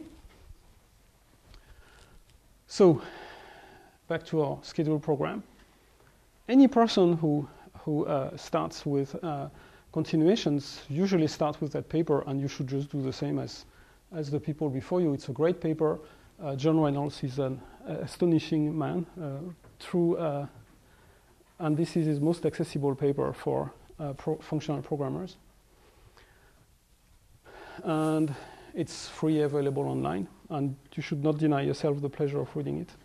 A: So back to our scheduled program. Any person who, who uh, starts with uh, continuations usually starts with that paper, and you should just do the same as, as the people before you. It's a great paper. Uh, John Reynolds is an uh, astonishing man, uh, through, uh, and this is his most accessible paper for uh, pro functional programmers. And it's free, available online, and you should not deny yourself the pleasure of reading it.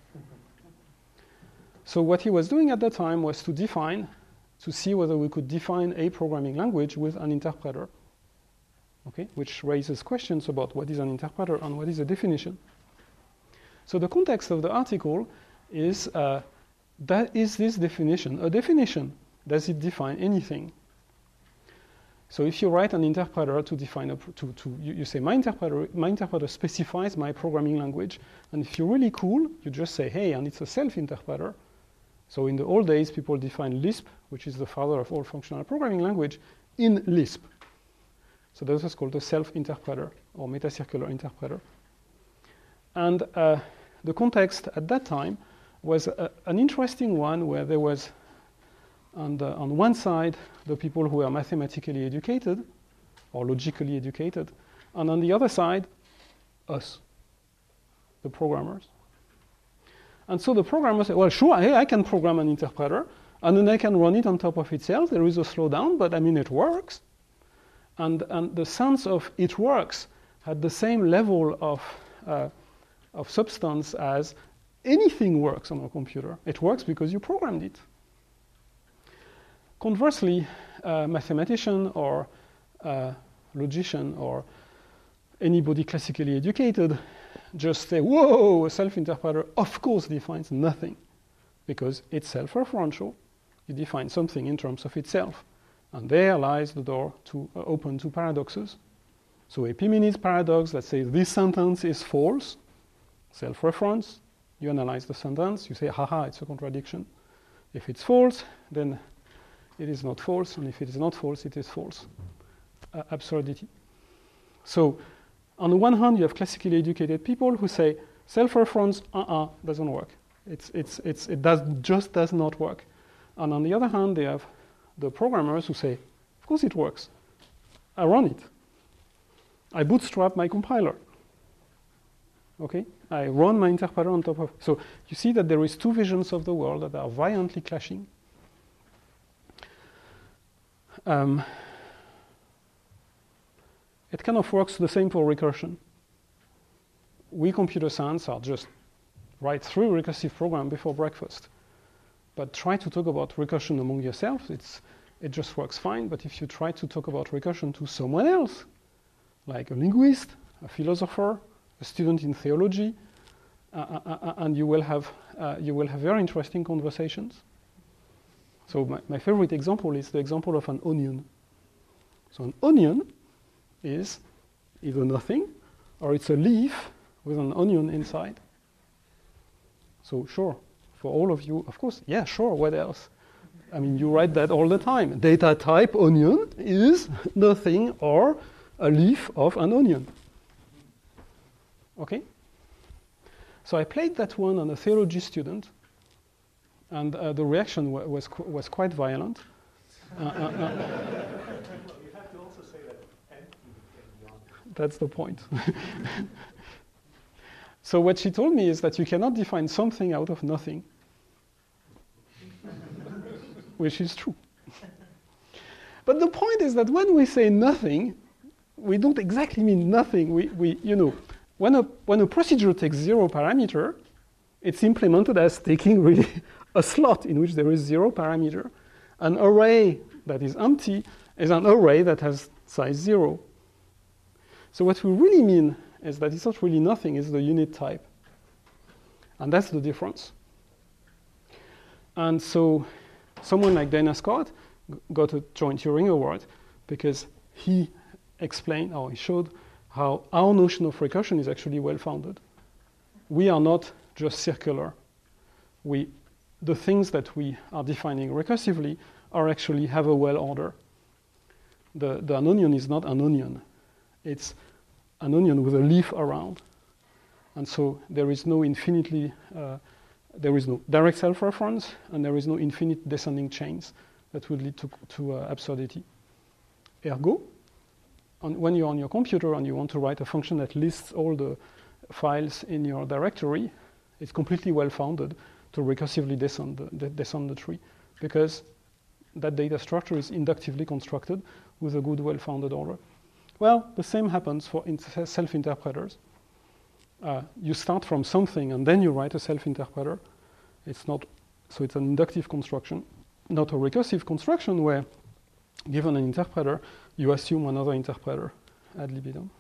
A: So what he was doing at that time was to define, to see whether we could define a programming language with an interpreter, okay, which raises questions about what is an interpreter and what is a definition. So the context of the article is, uh, that is this definition a definition? Does it define anything? So if you write an interpreter to define, a, to, to you, you say, my interpreter, my interpreter specifies my programming language, and if you're really cool, you just say, hey, and it's a self-interpreter. So in the old days, people defined Lisp, which is the father of all functional programming language, in Lisp. So this is called a self-interpreter or metacircular interpreter. And uh, the context at that time was a, an interesting one where there was, on, the, on one side, the people who were mathematically educated or logically educated, and on the other side, us, the programmers. And so the programmer said, well, sure, hey, I can program an interpreter, And then I can run it on top of itself. There is a slowdown, but I mean, it works. And, and the sense of it works at the same level of, uh, of substance as anything works on a computer. It works because you programmed it. Conversely, a mathematician or a logician or anybody classically educated just say, whoa, a self-interpreter of course defines nothing because it's self-referential. You define something in terms of itself. And there lies the door to uh, open to paradoxes. So Epimenides' paradox that says this sentence is false, self-reference. You analyze the sentence, you say, haha, it's a contradiction. If it's false, then it is not false, and if it is not false, it is false. Uh, absurdity. So on the one hand, you have classically educated people who say self-reference, uh-uh, doesn't work. It's, it's, it's, it does, just does not work. And on the other hand, they have the programmers who say, of course it works. I run it. I bootstrap my compiler. Okay? I run my interpreter on top of. So you see that there is two visions of the world that are violently clashing. Um, it kind of works the same for recursion. We computer science are just write through recursive program before breakfast. But try to talk about recursion among yourselves, it's, it just works fine. But if you try to talk about recursion to someone else, like a linguist, a philosopher, a student in theology, uh, uh, uh, and you will have uh, you will have very interesting conversations. So my, my favorite example is the example of an onion. So an onion is either nothing, or it's a leaf with an onion inside. So sure, for all of you, of course, yeah, sure, what else? I mean, you write that all the time. Data type onion is nothing or a leaf of an onion. Okay? So I played that one on a theology student, and uh, the reaction w- was qu- was quite violent. Uh, uh, uh,
B: You have to also say that empty can be honest.
A: That's the point. So what she told me is that you cannot define something out of nothing, which is true. But the point is that when we say nothing, we don't exactly mean nothing. We, we you know, when a when a procedure takes zero parameter, it's implemented as taking really a slot in which there is zero parameter. An array that is empty is an array that has size zero. So what we really mean is that it's not really nothing, it's the unit type. And that's the difference. And so someone like Dana Scott g- got a joint Turing Award because he explained, or he showed, how our notion of recursion is actually well-founded. We are not just circular. We, the things that we are defining recursively are actually have a well order. The, the an onion is not an onion. It's an onion with a leaf around. And so there is no infinitely, uh, there is no direct self-reference, and there is no infinite descending chains that would lead to, to uh, absurdity. Ergo, on, when you're on your computer and you want to write a function that lists all the files in your directory, it's completely well-founded to recursively descend the, de- descend the tree, because that data structure is inductively constructed with a good, well-founded order. Well, the same happens for in- self-interpreters. Uh, you start from something and then you write a self-interpreter. It's not, so it's an inductive construction, not a recursive construction where, given an interpreter, you assume another interpreter ad libitum.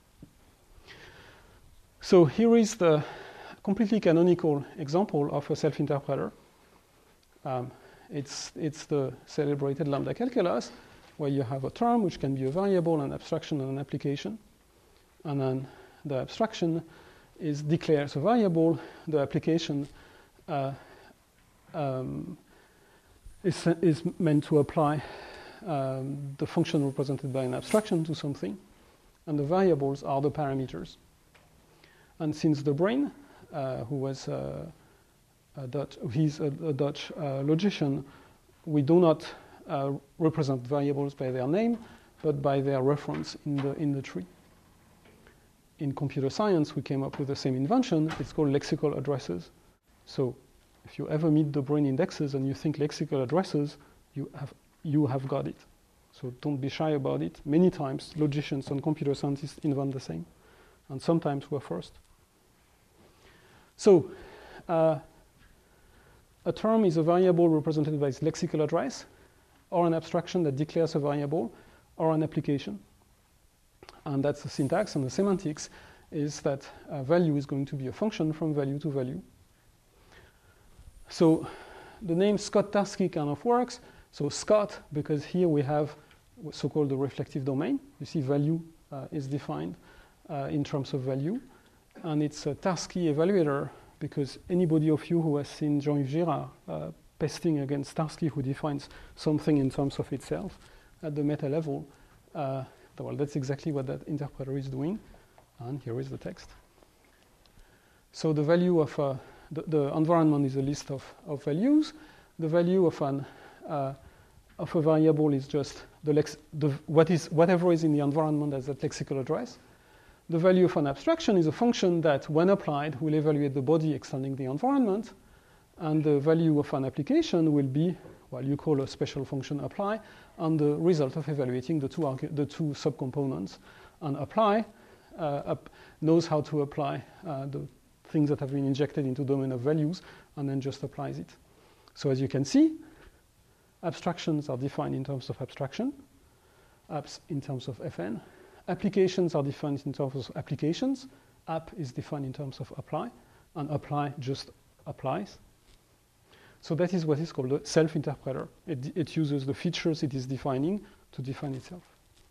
A: So here is the completely canonical example of a self-interpreter. Um, it's, it's the celebrated lambda calculus, where you have a term which can be a variable, an abstraction, and an application. And then the abstraction is declares a variable. The application uh, um, is, is meant to apply um, the function represented by an abstraction to something. And the variables are the parameters. And since De Bruijn, uh, who was uh, a Dutch, he's a, a Dutch uh, logician, we do not uh, represent variables by their name, but by their reference in the in the tree. In computer science, we came up with the same invention. It's called lexical addresses. So If you ever meet the brain indexes and you think lexical addresses, you have, you have got it. So don't be shy about it. Many times, logicians and computer scientists invent the same. And sometimes we're first. So uh, a term is a variable represented by its lexical address, or an abstraction that declares a variable, or an application. And that's the syntax, and the semantics is that uh, value is going to be a function from value to value. So the name Scott Tarski kind of works. So Scott, because here we have so-called the reflective domain. You see value uh, is defined uh, in terms of value. And it's a Tarski evaluator, because anybody of you who has seen Jean-Yves Girard uh, pesting against Tarski, who defines something in terms of itself at the meta level, uh, well, that's exactly what that interpreter is doing. And here is the text. So the value of uh, the, the environment is a list of, of values. The value of an uh, of a variable is just the, lex the what is whatever is in the environment as a lexical address. The value of an abstraction is a function that, when applied, will evaluate the body extending the environment. And the value of an application will be, well, you call a special function apply, and the result of evaluating the two, the two subcomponents. And apply uh, up knows how to apply uh, the things that have been injected into domain of values, and then just applies it. So as you can see, abstractions are defined in terms of abstraction, apps in terms of F N. Applications are defined in terms of applications. App is defined in terms of apply, and apply just applies. So that is what is called a self-interpreter. It, it uses the features it is defining to define itself.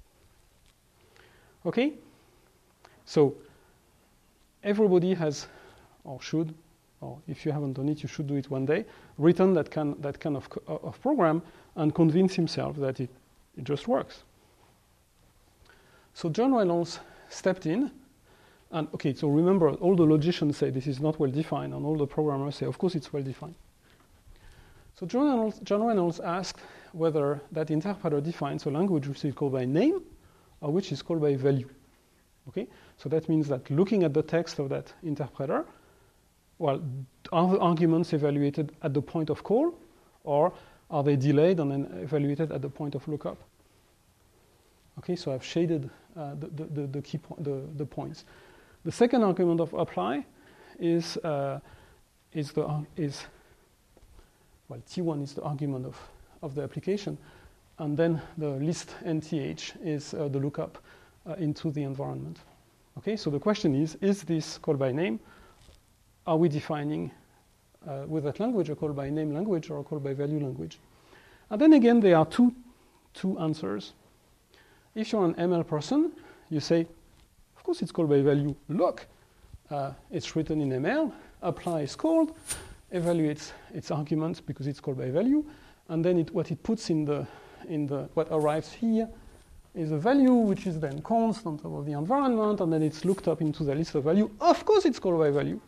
A: Okay? So everybody has, or should, or if you haven't done it, you should do it one day, written that, can, that kind of, of program and convince himself that it, it just works. So John Reynolds stepped in, and okay, so remember, all the logicians say this is not well defined, and all the programmers say, of course, it's well defined. So John Reynolds, John Reynolds asked whether that interpreter defines a language which is called by name or which is called by value. Okay, so that means that looking at the text of that interpreter, well, are the arguments evaluated at the point of call, or are they delayed and then evaluated at the point of lookup? Okay, so I've shaded uh, the, the, the key po the, the points. The second argument of apply is uh, is the is well T one is the argument of of the application, and then the list N T H is uh, the lookup uh, into the environment. Okay, so the question is: is this call by name? Are we defining uh, with that language a call by name language or a call by value language? And then again, there are two two answers. If you're an M L person, you say, of course it's called by value. Look, uh, it's written in M L, apply is called, evaluates its arguments because it's called by value, and then it, what it puts in the, in the, what arrives here is a value which is then constant of the environment, and then it's looked up into the list of value. Of course it's called by value.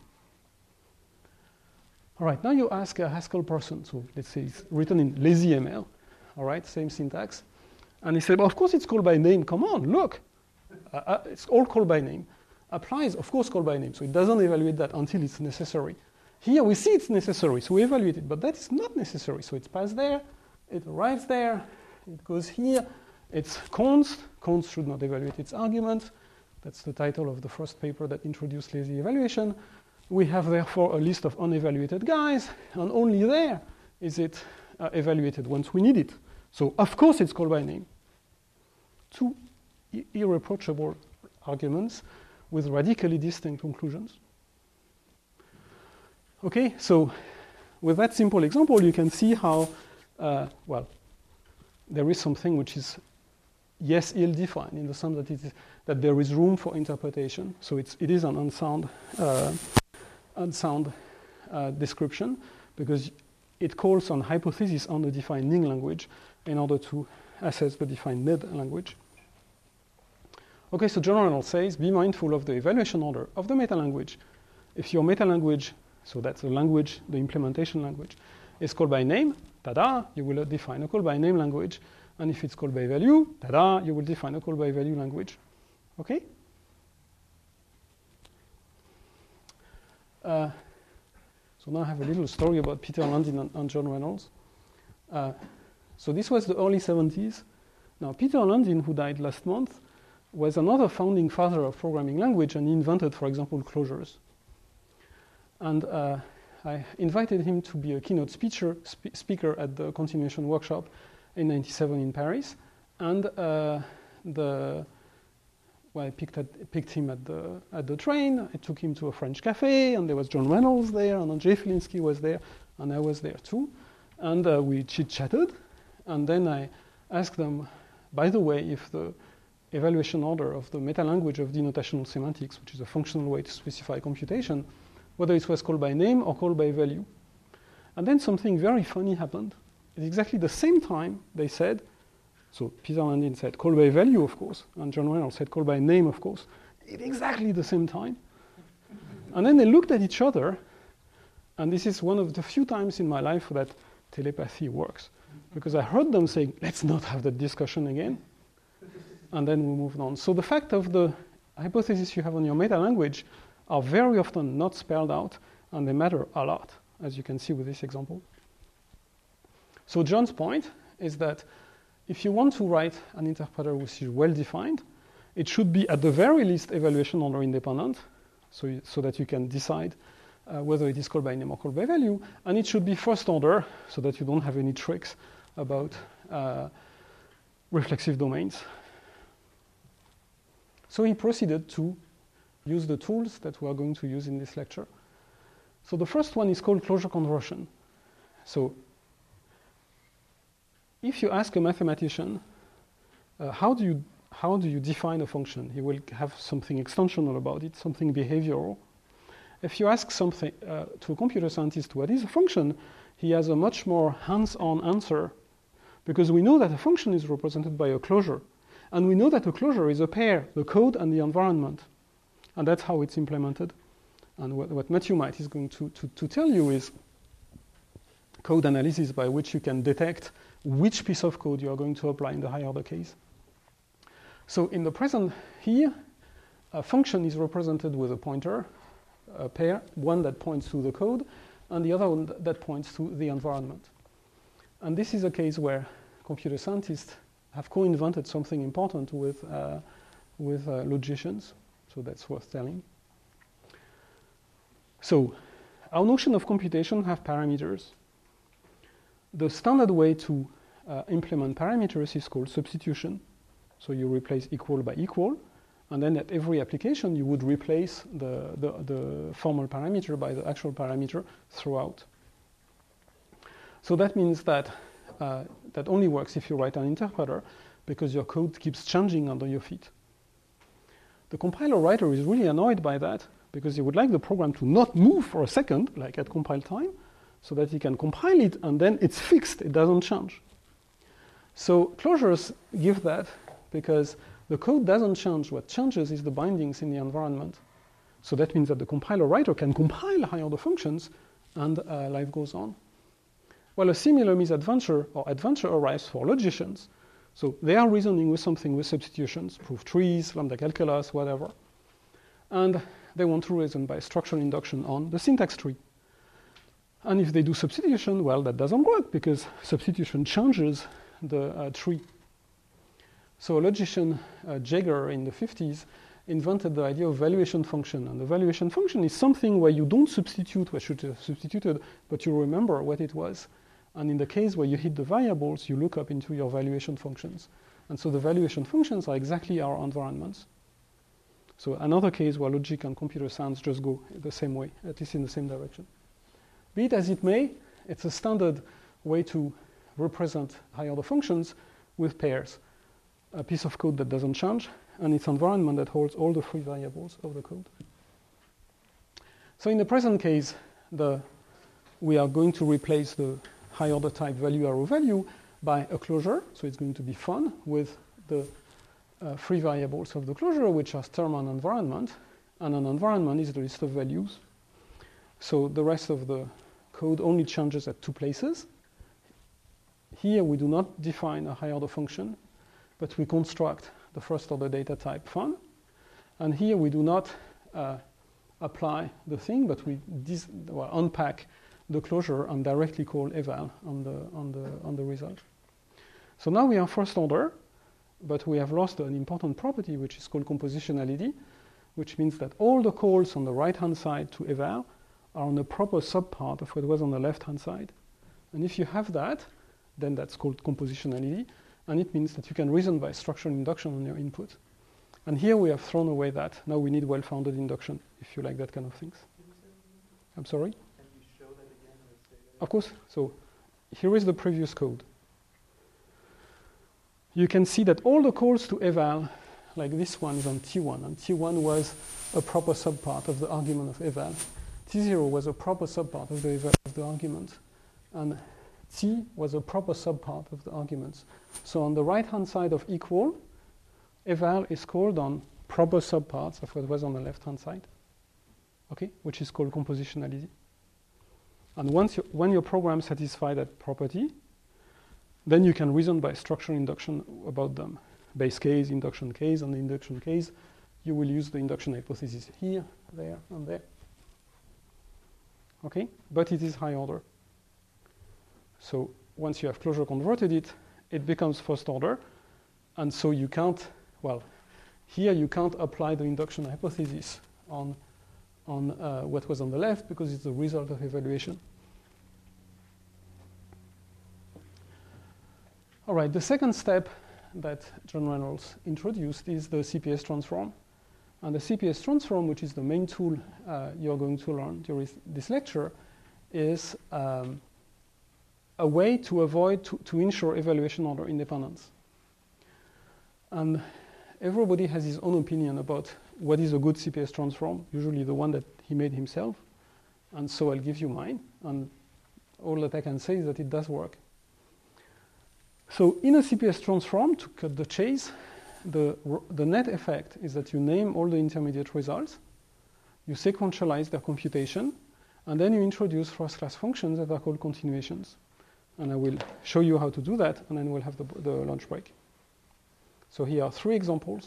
A: All right, now you ask a Haskell person, so let's say it's written in lazy M L, all right, same syntax. And he said, well, of course it's called by name. Come on, look. Uh, uh, it's all called by name. Apply is, of course, called by name. So it doesn't evaluate that until it's necessary. Here we see it's necessary, so we evaluate it. But that is not necessary. So it's passed there. It arrives there. It goes here. It's const. Const should not evaluate its argument. That's the title of the first paper that introduced lazy evaluation. We have, therefore, a list of unevaluated guys. And only there is it uh, evaluated once we need it. So, of course, it's called by name. Two irreproachable arguments with radically distinct conclusions. Okay, so with that simple example, you can see how, uh, well, there is something which is, yes, ill-defined in the sense that, it is, that there is room for interpretation. So it's, it is an unsound, uh, unsound uh, description because it calls on hypothesis on the defined Ning language in order to assess the defined N I D language. Okay, so John Reynolds says, be mindful of the evaluation order of the meta-language. If your meta-language, so that's the language, the implementation language, is called by name, tada, you will define a call by name language. And if it's called by value, tada, you will define a call by value language. Okay? So now I have a little story about Peter Landin and, and John Reynolds. Uh, so this was the early seventies. Now, Peter Landin, who died last month, was another founding father of programming language, and he invented, for example, closures. And uh, I invited him to be a keynote speaker, spe speaker at the continuation workshop in ninety-seven in Paris. And uh, the, well, I picked, at, picked him at the, at the train. I took him to a French cafe, and there was John Reynolds there, and Andrzej Filinski was there, and I was there too. And uh, we chit-chatted, and then I asked them, by the way, if the evaluation order of the meta-language of denotational semantics, which is a functional way to specify computation, whether it was called by name or called by value. And then something very funny happened. At exactly the same time, they said, so Peter Landin said call by value, of course, and John Reynolds said call by name, of course, at exactly the same time. And then they looked at each other, and this is one of the few times in my life that telepathy works, because I heard them saying, let's not have that discussion again, and then we moved on. So the fact of the hypothesis you have on your meta-language are very often not spelled out, and they matter a lot, as you can see with this example. So John's point is that if you want to write an interpreter which is well-defined, it should be at the very least evaluation order independent, so, you, so that you can decide uh, whether it is called by name or called by value, and it should be first order, so that you don't have any tricks about uh, reflexive domains. So he proceeded to use the tools that we are going to use in this lecture. So the first one is called closure conversion. So if you ask a mathematician, uh, how do you how do you define a function? He will have something extensional about it, something behavioral. If you ask something uh, to a computer scientist what is a function, he has a much more hands-on answer, because we know that a function is represented by a closure, and we know that a closure is a pair, the code and the environment, and that's how it's implemented. And what, what Matthew Might is going to, to, to tell you is code analysis by which you can detect which piece of code you are going to apply in the higher order case. So in the present here, a function is represented with a pointer, a pair, one that points to the code, and the other one that points to the environment. And this is a case where computer scientists have co-invented something important with, uh, with uh, logicians, so that's worth telling. So our notion of computation have parameters. The standard way to uh, implement parameters is called substitution. So you replace equal by equal, and then at every application you would replace the, the, the formal parameter by the actual parameter throughout. So that means that uh, that only works if you write an interpreter, because your code keeps changing under your feet. The compiler writer is really annoyed by that, because he would like the program to not move for a second, like at compile time, so that he can compile it, and then it's fixed, it doesn't change. So closures give that, because the code doesn't change. What changes is the bindings in the environment. So that means that the compiler writer can compile higher order functions, and uh, life goes on. Well, a similar misadventure or adventure arrives for logicians. So they are reasoning with something with substitutions, proof trees, lambda calculus, whatever. And they want to reason by structural induction on the syntax tree. And if they do substitution, well, that doesn't work, because substitution changes the uh, tree. So a logician, uh, Jaeger, in the fifties, invented the idea of valuation function. And the valuation function is something where you don't substitute what should have substituted, but you remember what it was. And in the case where you hit the variables, you look up into your valuation functions. And so the valuation functions are exactly our environments. So another case where logic and computer science just go the same way, at least in the same direction. Be it as it may, it's a standard way to represent higher order functions with pairs. A piece of code that doesn't change, and its environment that holds all the free variables of the code. So in the present case, the, we are going to replace the higher order type value arrow value by a closure. So it's going to be fun with the uh, free variables of the closure, which are term and environment. And an environment is the list of values. So the rest of the code only changes at two places. Here we do not define a higher order function, but we construct the first order data type fun. And here we do not uh, apply the thing, but we dis well, unpack the closure and directly call eval on the, on, the, on the result. So now we are first order, but we have lost an important property, which is called compositionality, which means that all the calls on the right-hand side to eval are on a proper subpart of what was on the left-hand side. And if you have that, then that's called compositionality, and it means that you can reason by structural induction on your input. And here we have thrown away that. Now we need well-founded induction, if you like that kind of things. I'm sorry?
B: Can you show that again? Let's say that.
A: Of course. So here is the previous code. You can see that all the calls to eval, like this one, is on T one, and T one was a proper subpart of the argument of eval. T zero was a proper subpart of the, eval of the argument, and T was a proper subpart of the arguments. So on the right-hand side of equal, eval is called on proper subparts of what was on the left-hand side, okay, which is called compositionality. And once you, when your program satisfies that property, then you can reason by structural induction about them. Base case, induction case, and the induction case, you will use the induction hypothesis here, there, and there. Okay, but it is high order. So once you have closure converted it, it becomes first order, and so you can't, well, here you can't apply the induction hypothesis on, on uh, what was on the left because it's the result of evaluation. All right, the second step that John Reynolds introduced is the C P S transform. And the C P S transform, which is the main tool uh, you're going to learn during this lecture, is um, a way to avoid, to, to ensure evaluation order independence. And everybody has his own opinion about what is a good C P S transform, usually the one that he made himself. And so I'll give you mine. And all that I can say is that it does work. So in a C P S transform, to cut the chase, the, the net effect is that you name all the intermediate results, you sequentialize their computation, and then you introduce first-class functions that are called continuations. And I will show you how to do that, and then we'll have the, the lunch break. So here are three examples.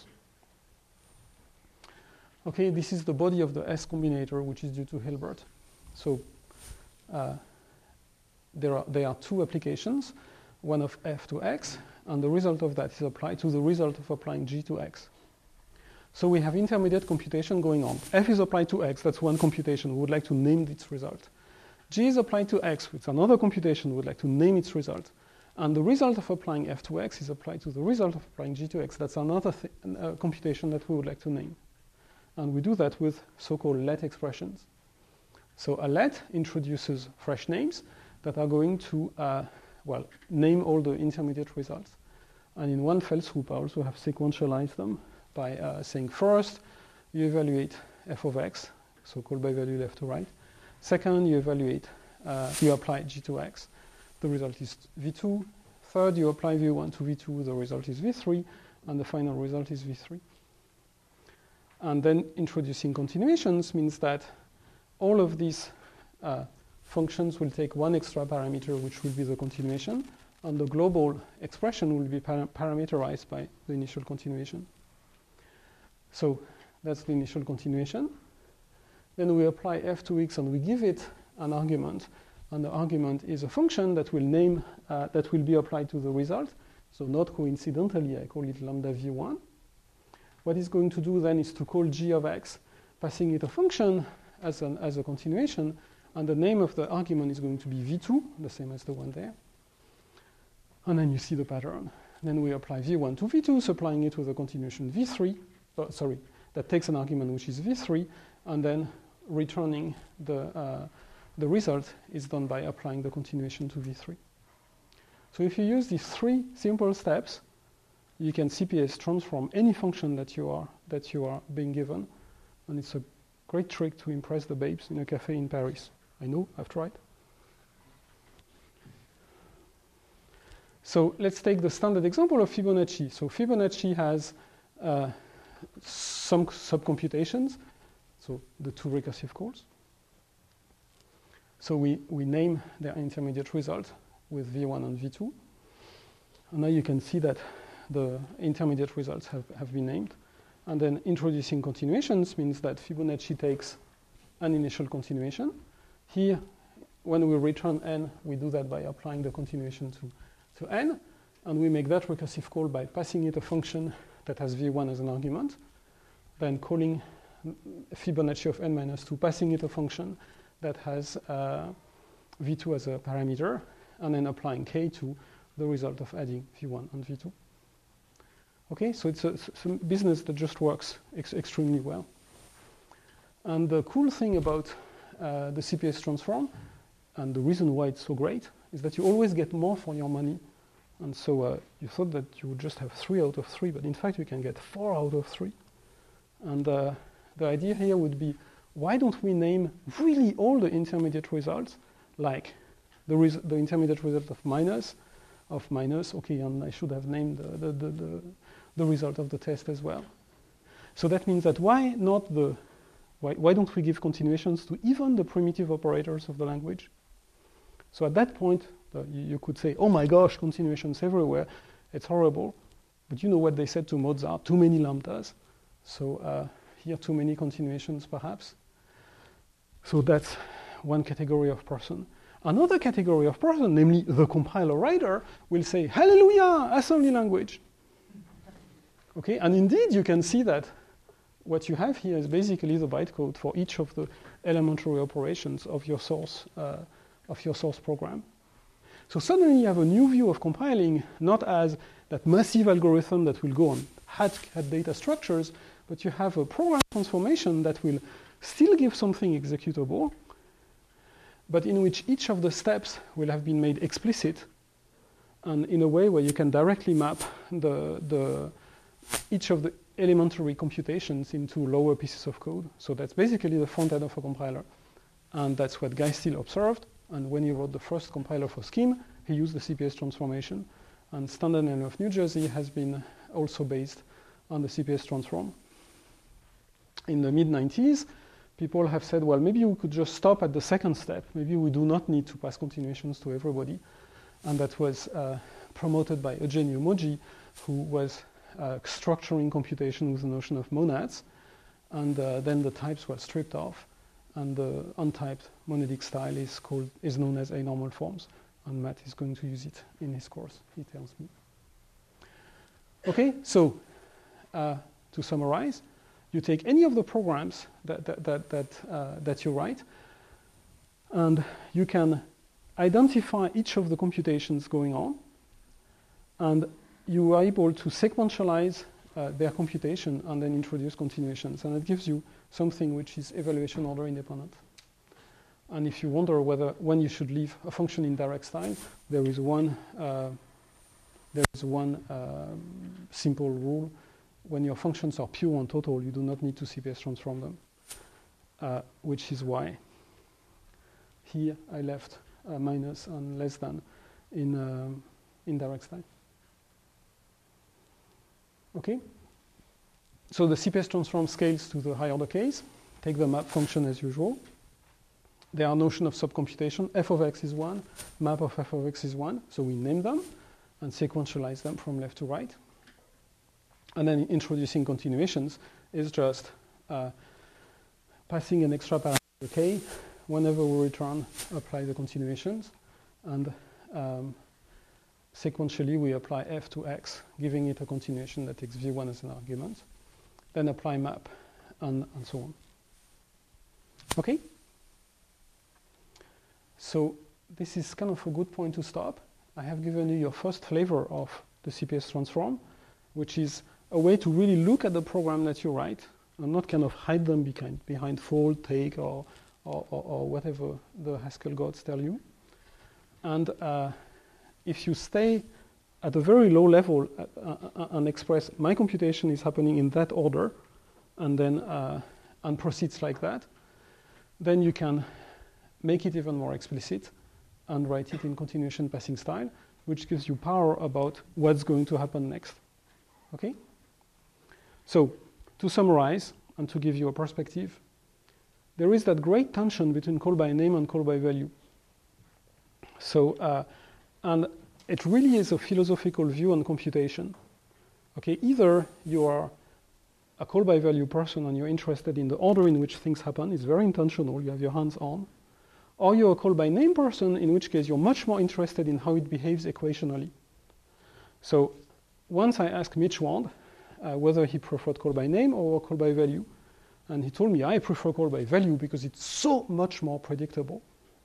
A: Okay, this is the body of the S combinator, which is due to Hilbert. So uh, there, are, there are two applications, one of F to X, and the result of that is applied to the result of applying G to X. So we have intermediate computation going on. F is applied to X, that's one computation, we would like to name its result. G is applied to X, with another computation, we would like to name its result. And the result of applying F to X is applied to the result of applying G to X. That's another uh, computation that we would like to name. And we do that with so-called let expressions. So a let introduces fresh names that are going to, uh, well, name all the intermediate results. And in one fell swoop, I also have sequentialized them by uh, saying first, you evaluate f of x, so-called by value left to right. Second, you evaluate, uh, you apply G to X. The result is V two. Third, you apply V one to V two. The result is V three. And the final result is V three. And then introducing continuations means that all of these uh, functions will take one extra parameter, which will be the continuation. And the global expression will be para parameterized by the initial continuation. So that's the initial continuation. Then we apply f to x and we give it an argument. And the argument is a function that will name, uh, that will be applied to the result. So not coincidentally, I call it lambda v one. What it's going to do then is to call g of x, passing it a function as, an, as a continuation. And the name of the argument is going to be v two, the same as the one there. And then you see the pattern. Then we apply v one to v two, supplying it with a continuation v three. Oh, sorry, that takes an argument which is v three, and then returning the, uh, the result is done by applying the continuation to v three. So if you use these three simple steps, you can C P S transform any function that you are, that you are being given. And it's a great trick to impress the babes in a cafe in Paris. I know, I've tried. So let's take the standard example of Fibonacci. So Fibonacci has uh, some subcomputations, so the two recursive calls. So we, we name their intermediate result with v one and v two. And now you can see that the intermediate results have, have been named. And then introducing continuations means that Fibonacci takes an initial continuation. Here, when we return n, we do that by applying the continuation to, to n, and we make that recursive call by passing it a function that has v one as an argument, then calling Fibonacci of n minus two, passing it a function that has uh, v two as a parameter, and then applying k to the result of adding v one and v two. Okay, so it's a, it's a business that just works ex extremely well. And the cool thing about uh, the C P S transform, and the reason why it's so great, is that you always get more for your money. And so uh, you thought that you would just have three out of three, but in fact you can get four out of three. And uh, the idea here would be, why don't we name really all the intermediate results, like the, res the intermediate result of minus, of minus, okay, and I should have named the, the, the, the, the result of the test as well. So that means that why not the, why, why don't we give continuations to even the primitive operators of the language? So at that point, uh, you, you could say, oh my gosh, continuations everywhere, it's horrible. But you know what they said to Mozart, too many lambdas. So uh, here, too many continuations perhaps. So that's one category of person. Another category of person, namely the compiler writer, will say, hallelujah, assembly language. Okay, and indeed you can see that what you have here is basically the bytecode for each of the elementary operations of your source, uh, of your source program. So suddenly you have a new view of compiling, not as that massive algorithm that will go on hat, hat data structures, but you have a program transformation that will still give something executable, but in which each of the steps will have been made explicit, and in a way where you can directly map the, the, each of the elementary computations into lower pieces of code. So that's basically the front end of a compiler. And that's what Guy Steele observed. And when he wrote the first compiler for Scheme, he used the C P S transformation. And Standard N L of New Jersey has been also based on the C P S transform. In the mid nineties, people have said, well, maybe we could just stop at the second step. Maybe we do not need to pass continuations to everybody. And that was uh, promoted by Eugenio Moggi, who was uh, structuring computation with the notion of monads. And uh, then the types were stripped off. And the untyped monadic style is called is known as anormal forms. And Matt is going to use it in his course, he tells me. Okay, so uh, to summarize, you take any of the programs that, that, that, that, uh, that you write, and you can identify each of the computations going on, and you are able to sequentialize uh, their computation and then introduce continuations. And it gives you something which is evaluation order independent. And if you wonder whether when you should leave a function in direct style, there is one, uh, there is one uh, simple rule. When your functions are pure and total, you do not need to C P S transform them, uh, which is why here I left uh, minus and less than in, um, in direct style. Okay? So the C P S transform scales to the higher order case. Take the map function as usual. There are notion of subcomputation. F of x is one, map of f of x is one. So we name them and sequentialize them from left to right. And then introducing continuations is just uh, passing an extra parameter k. Whenever we return, apply the continuations. And um, sequentially, we apply f to x, giving it a continuation that takes v one as an argument. Then apply map, and, and so on. Okay? So this is kind of a good point to stop. I have given you your first flavor of the C P S transform, which is a way to really look at the program that you write and not kind of hide them behind, behind fold, take, or, or, or, or whatever the Haskell gods tell you. And uh, if you stay at a very low level uh, uh, and express, my computation is happening in that order, and then uh, and proceeds like that, then you can make it even more explicit and write it in continuation passing style, which gives you power about what's going to happen next. Okay? So, to summarize and to give you a perspective, there is that great tension between call by name and call by value. So, uh, and it really is a philosophical view on computation. Okay, either you are a call by value person and you're interested in the order in which things happen, it's very intentional, you have your hands on. Or you're a call by name person, in which case you're much more interested in how it behaves equationally. So once I asked Mitch Wand uh, whether he preferred call by name or call by value, and he told me I prefer call by value because it's so much more predictable.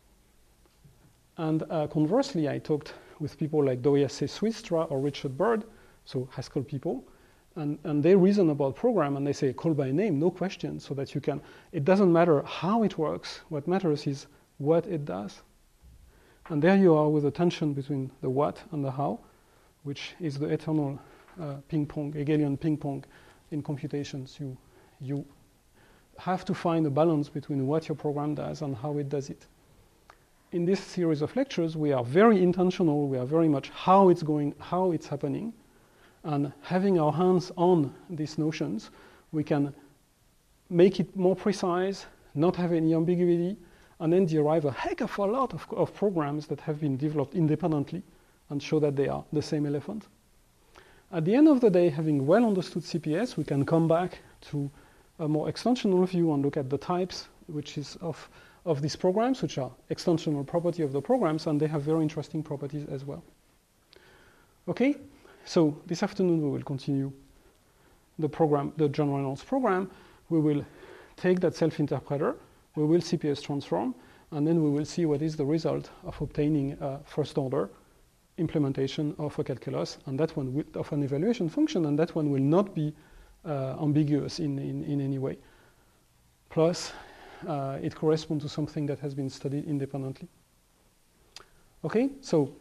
A: And uh, conversely, I talked with people like Doriace Swistra or Richard Bird, so Haskell people, and, and they reason about program and they say call by name, no question, so that you can, it doesn't matter how it works, what matters is what it does. And there you are with the tension between the what and the how, which is the eternal uh, ping pong, Hegelian ping pong in computations. You, you have to find a balance between what your program does and how it does it. In this series of lectures, we are very intentional, we are very much how it's going, how it's happening, and having our hands on these notions, we can make it more precise, not have any ambiguity, and then derive a heck of a lot of, of programs that have been developed independently and show that they are the same elephant. At the end of the day, having well understood C P S, we can come back to a more extensional view and look at the types, which is of, of these programs, which are extensional property of the programs, and they have very interesting properties as well. Okay, so this afternoon we will continue the program, the John Reynolds program. We will take that self-interpreter, we will C P S transform, and then we will see what is the result of obtaining a first order implementation of a calculus, and that one will, of an evaluation function, and that one will not be uh, ambiguous in, in, in any way. Plus, uh, it corresponds to something that has been studied independently. Okay, so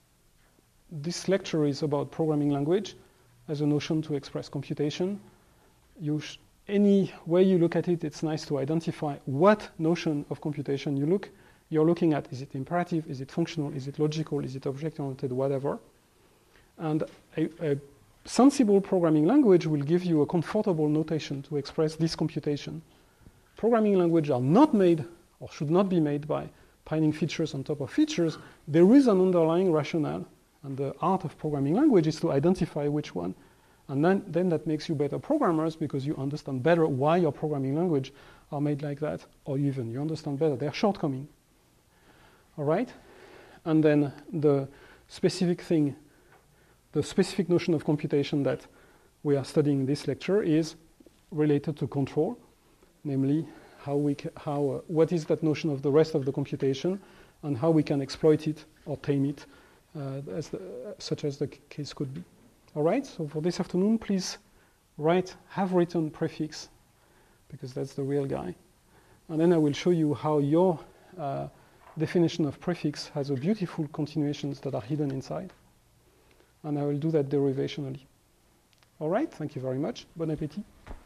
A: this lecture is about programming language as a notion to express computation. You sh any way you look at it, it's nice to identify what notion of computation you look, you're looking at. Is it imperative? Is it functional? Is it logical? Is it object-oriented? Whatever. And a, a sensible programming language will give you a comfortable notation to express this computation. Programming languages are not made, or should not be made, by piling features on top of features. There is an underlying rationale, and the art of programming language is to identify which one. And then, then that makes you better programmers because you understand better why your programming language are made like that, or even you understand better their shortcoming. All right? And then the specific thing, the specific notion of computation that we are studying in this lecture is related to control, namely how we ca how, uh, what is that notion of the rest of the computation and how we can exploit it or tame it, uh, as the, uh, such as the case could be. All right, so for this afternoon, please write, have written prefix, because that's the real guy. And then I will show you how your uh, definition of prefix has a beautiful continuations that are hidden inside. And I will do that derivationally. All right, thank you very much. Bon appétit.